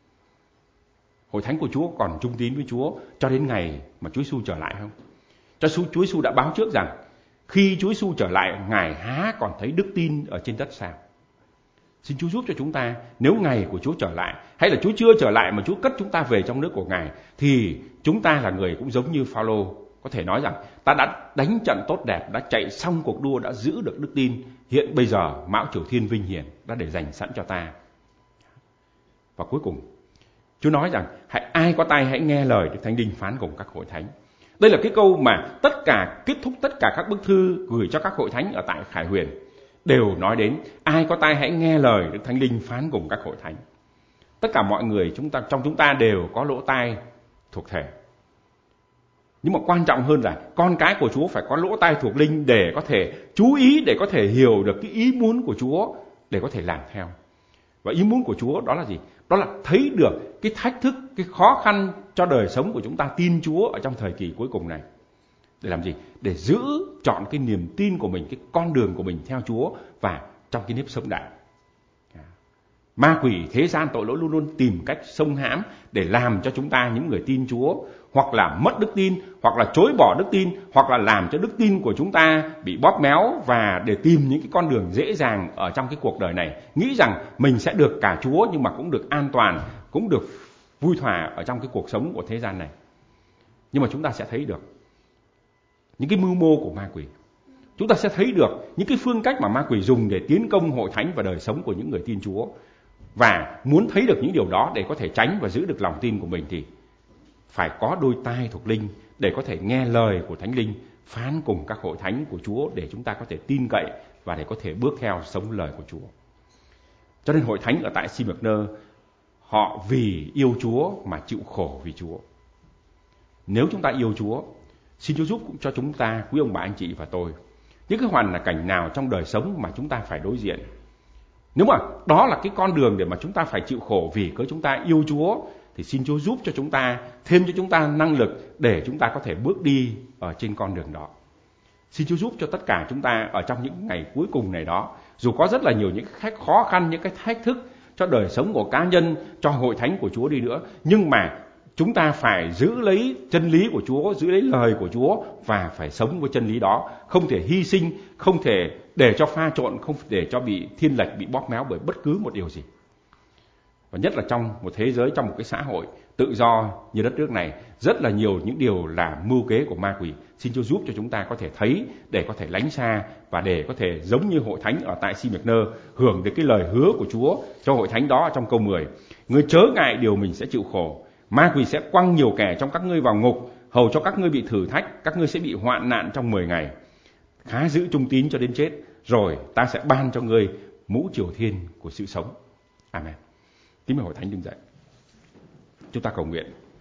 A: Hội thánh của Chúa còn trung tín với Chúa cho đến ngày mà Chúa Giêsu trở lại không? Cho Chúa Giêsu đã báo trước rằng khi Chúa Giêsu trở lại, Ngài há còn thấy đức tin ở trên đất sao? Xin Chúa giúp cho chúng ta, nếu ngày của Chúa trở lại, hay là Chúa chưa trở lại mà Chúa cất chúng ta về trong nước của Ngài, thì chúng ta là người cũng giống như Phao-lô, có thể nói rằng ta đã đánh trận tốt đẹp, đã chạy xong cuộc đua, đã giữ được đức tin. Hiện bây giờ mão triều thiên vinh hiển đã để dành sẵn cho ta. Và cuối cùng Chúa nói rằng hãy ai có tai hãy nghe lời Đức Thánh Linh phán cùng các hội thánh. Đây là cái câu mà tất cả kết thúc tất cả các bức thư gửi cho các hội thánh ở tại Khải Huyền đều nói đến ai có tai hãy nghe lời Đức Thánh Linh phán cùng các hội thánh. Tất cả mọi người chúng ta trong chúng ta đều có lỗ tai thuộc thể. Nhưng mà quan trọng hơn là con cái của Chúa phải có lỗ tai thuộc linh để có thể chú ý, để có thể hiểu được cái ý muốn của Chúa, để có thể làm theo. Và ý muốn của Chúa đó là gì? Đó là thấy được cái thách thức, cái khó khăn cho đời sống của chúng ta tin Chúa ở trong thời kỳ cuối cùng này. Để làm gì? Để giữ chọn cái niềm tin của mình, cái con đường của mình theo Chúa và trong cái nếp sống đạo. Ma quỷ, thế gian, tội lỗi luôn luôn tìm cách xông hãm để làm cho chúng ta, những người tin Chúa, hoặc là mất đức tin, hoặc là chối bỏ đức tin, hoặc là làm cho đức tin của chúng ta bị bóp méo, và để tìm những cái con đường dễ dàng ở trong cái cuộc đời này, nghĩ rằng mình sẽ được cả Chúa nhưng mà cũng được an toàn, cũng được vui thỏa ở trong cái cuộc sống của thế gian này. Nhưng mà chúng ta sẽ thấy được những cái mưu mô của ma quỷ. Chúng ta sẽ thấy được những cái phương cách mà ma quỷ dùng để tiến công hội thánh và đời sống của những người tin Chúa. Và muốn thấy được những điều đó để có thể tránh và giữ được lòng tin của mình thì phải có đôi tai thuộc linh để có thể nghe lời của Thánh Linh phán cùng các hội thánh của Chúa, để chúng ta có thể tin cậy và để có thể bước theo sống lời của Chúa. Cho nên hội thánh ở tại Smyrna, họ vì yêu Chúa mà chịu khổ vì Chúa. Nếu chúng ta yêu Chúa, xin Chúa giúp cho chúng ta, quý ông bà anh chị và tôi, những cái hoàn cảnh nào trong đời sống mà chúng ta phải đối diện, nếu mà đó là cái con đường để mà chúng ta phải chịu khổ vì cớ chúng ta yêu Chúa, thì xin Chúa giúp cho chúng ta, thêm cho chúng ta năng lực để chúng ta có thể bước đi ở trên con đường đó. Xin Chúa giúp cho tất cả chúng ta ở trong những ngày cuối cùng này đó, dù có rất là nhiều những cái khó khăn, những cái thách thức cho đời sống của cá nhân, cho hội thánh của Chúa đi nữa, nhưng mà chúng ta phải giữ lấy chân lý của Chúa, giữ lấy lời của Chúa và phải sống với chân lý đó, không thể hy sinh, không thể để cho pha trộn, không để cho bị thiên lệch, bị bóp méo bởi bất cứ một điều gì. Và nhất là trong một thế giới, trong một cái xã hội tự do như đất nước này, rất là nhiều những điều là mưu kế của ma quỷ. Xin Chúa giúp cho chúng ta có thể thấy, để có thể lánh xa, và để có thể giống như hội thánh ở tại Si-mệch-nơ, hưởng được cái lời hứa của Chúa cho hội thánh đó trong câu mười. Ngươi chớ ngại điều mình sẽ chịu khổ, ma quỷ sẽ quăng nhiều kẻ trong các ngươi vào ngục, hầu cho các ngươi bị thử thách, các ngươi sẽ bị hoạn nạn trong mười ngày. Khá giữ trung tín cho đến chết, rồi ta sẽ ban cho ngươi mũ triều thiên của sự sống. Amen. Kính mời hội thánh đứng dậy. Chúng ta cầu nguyện.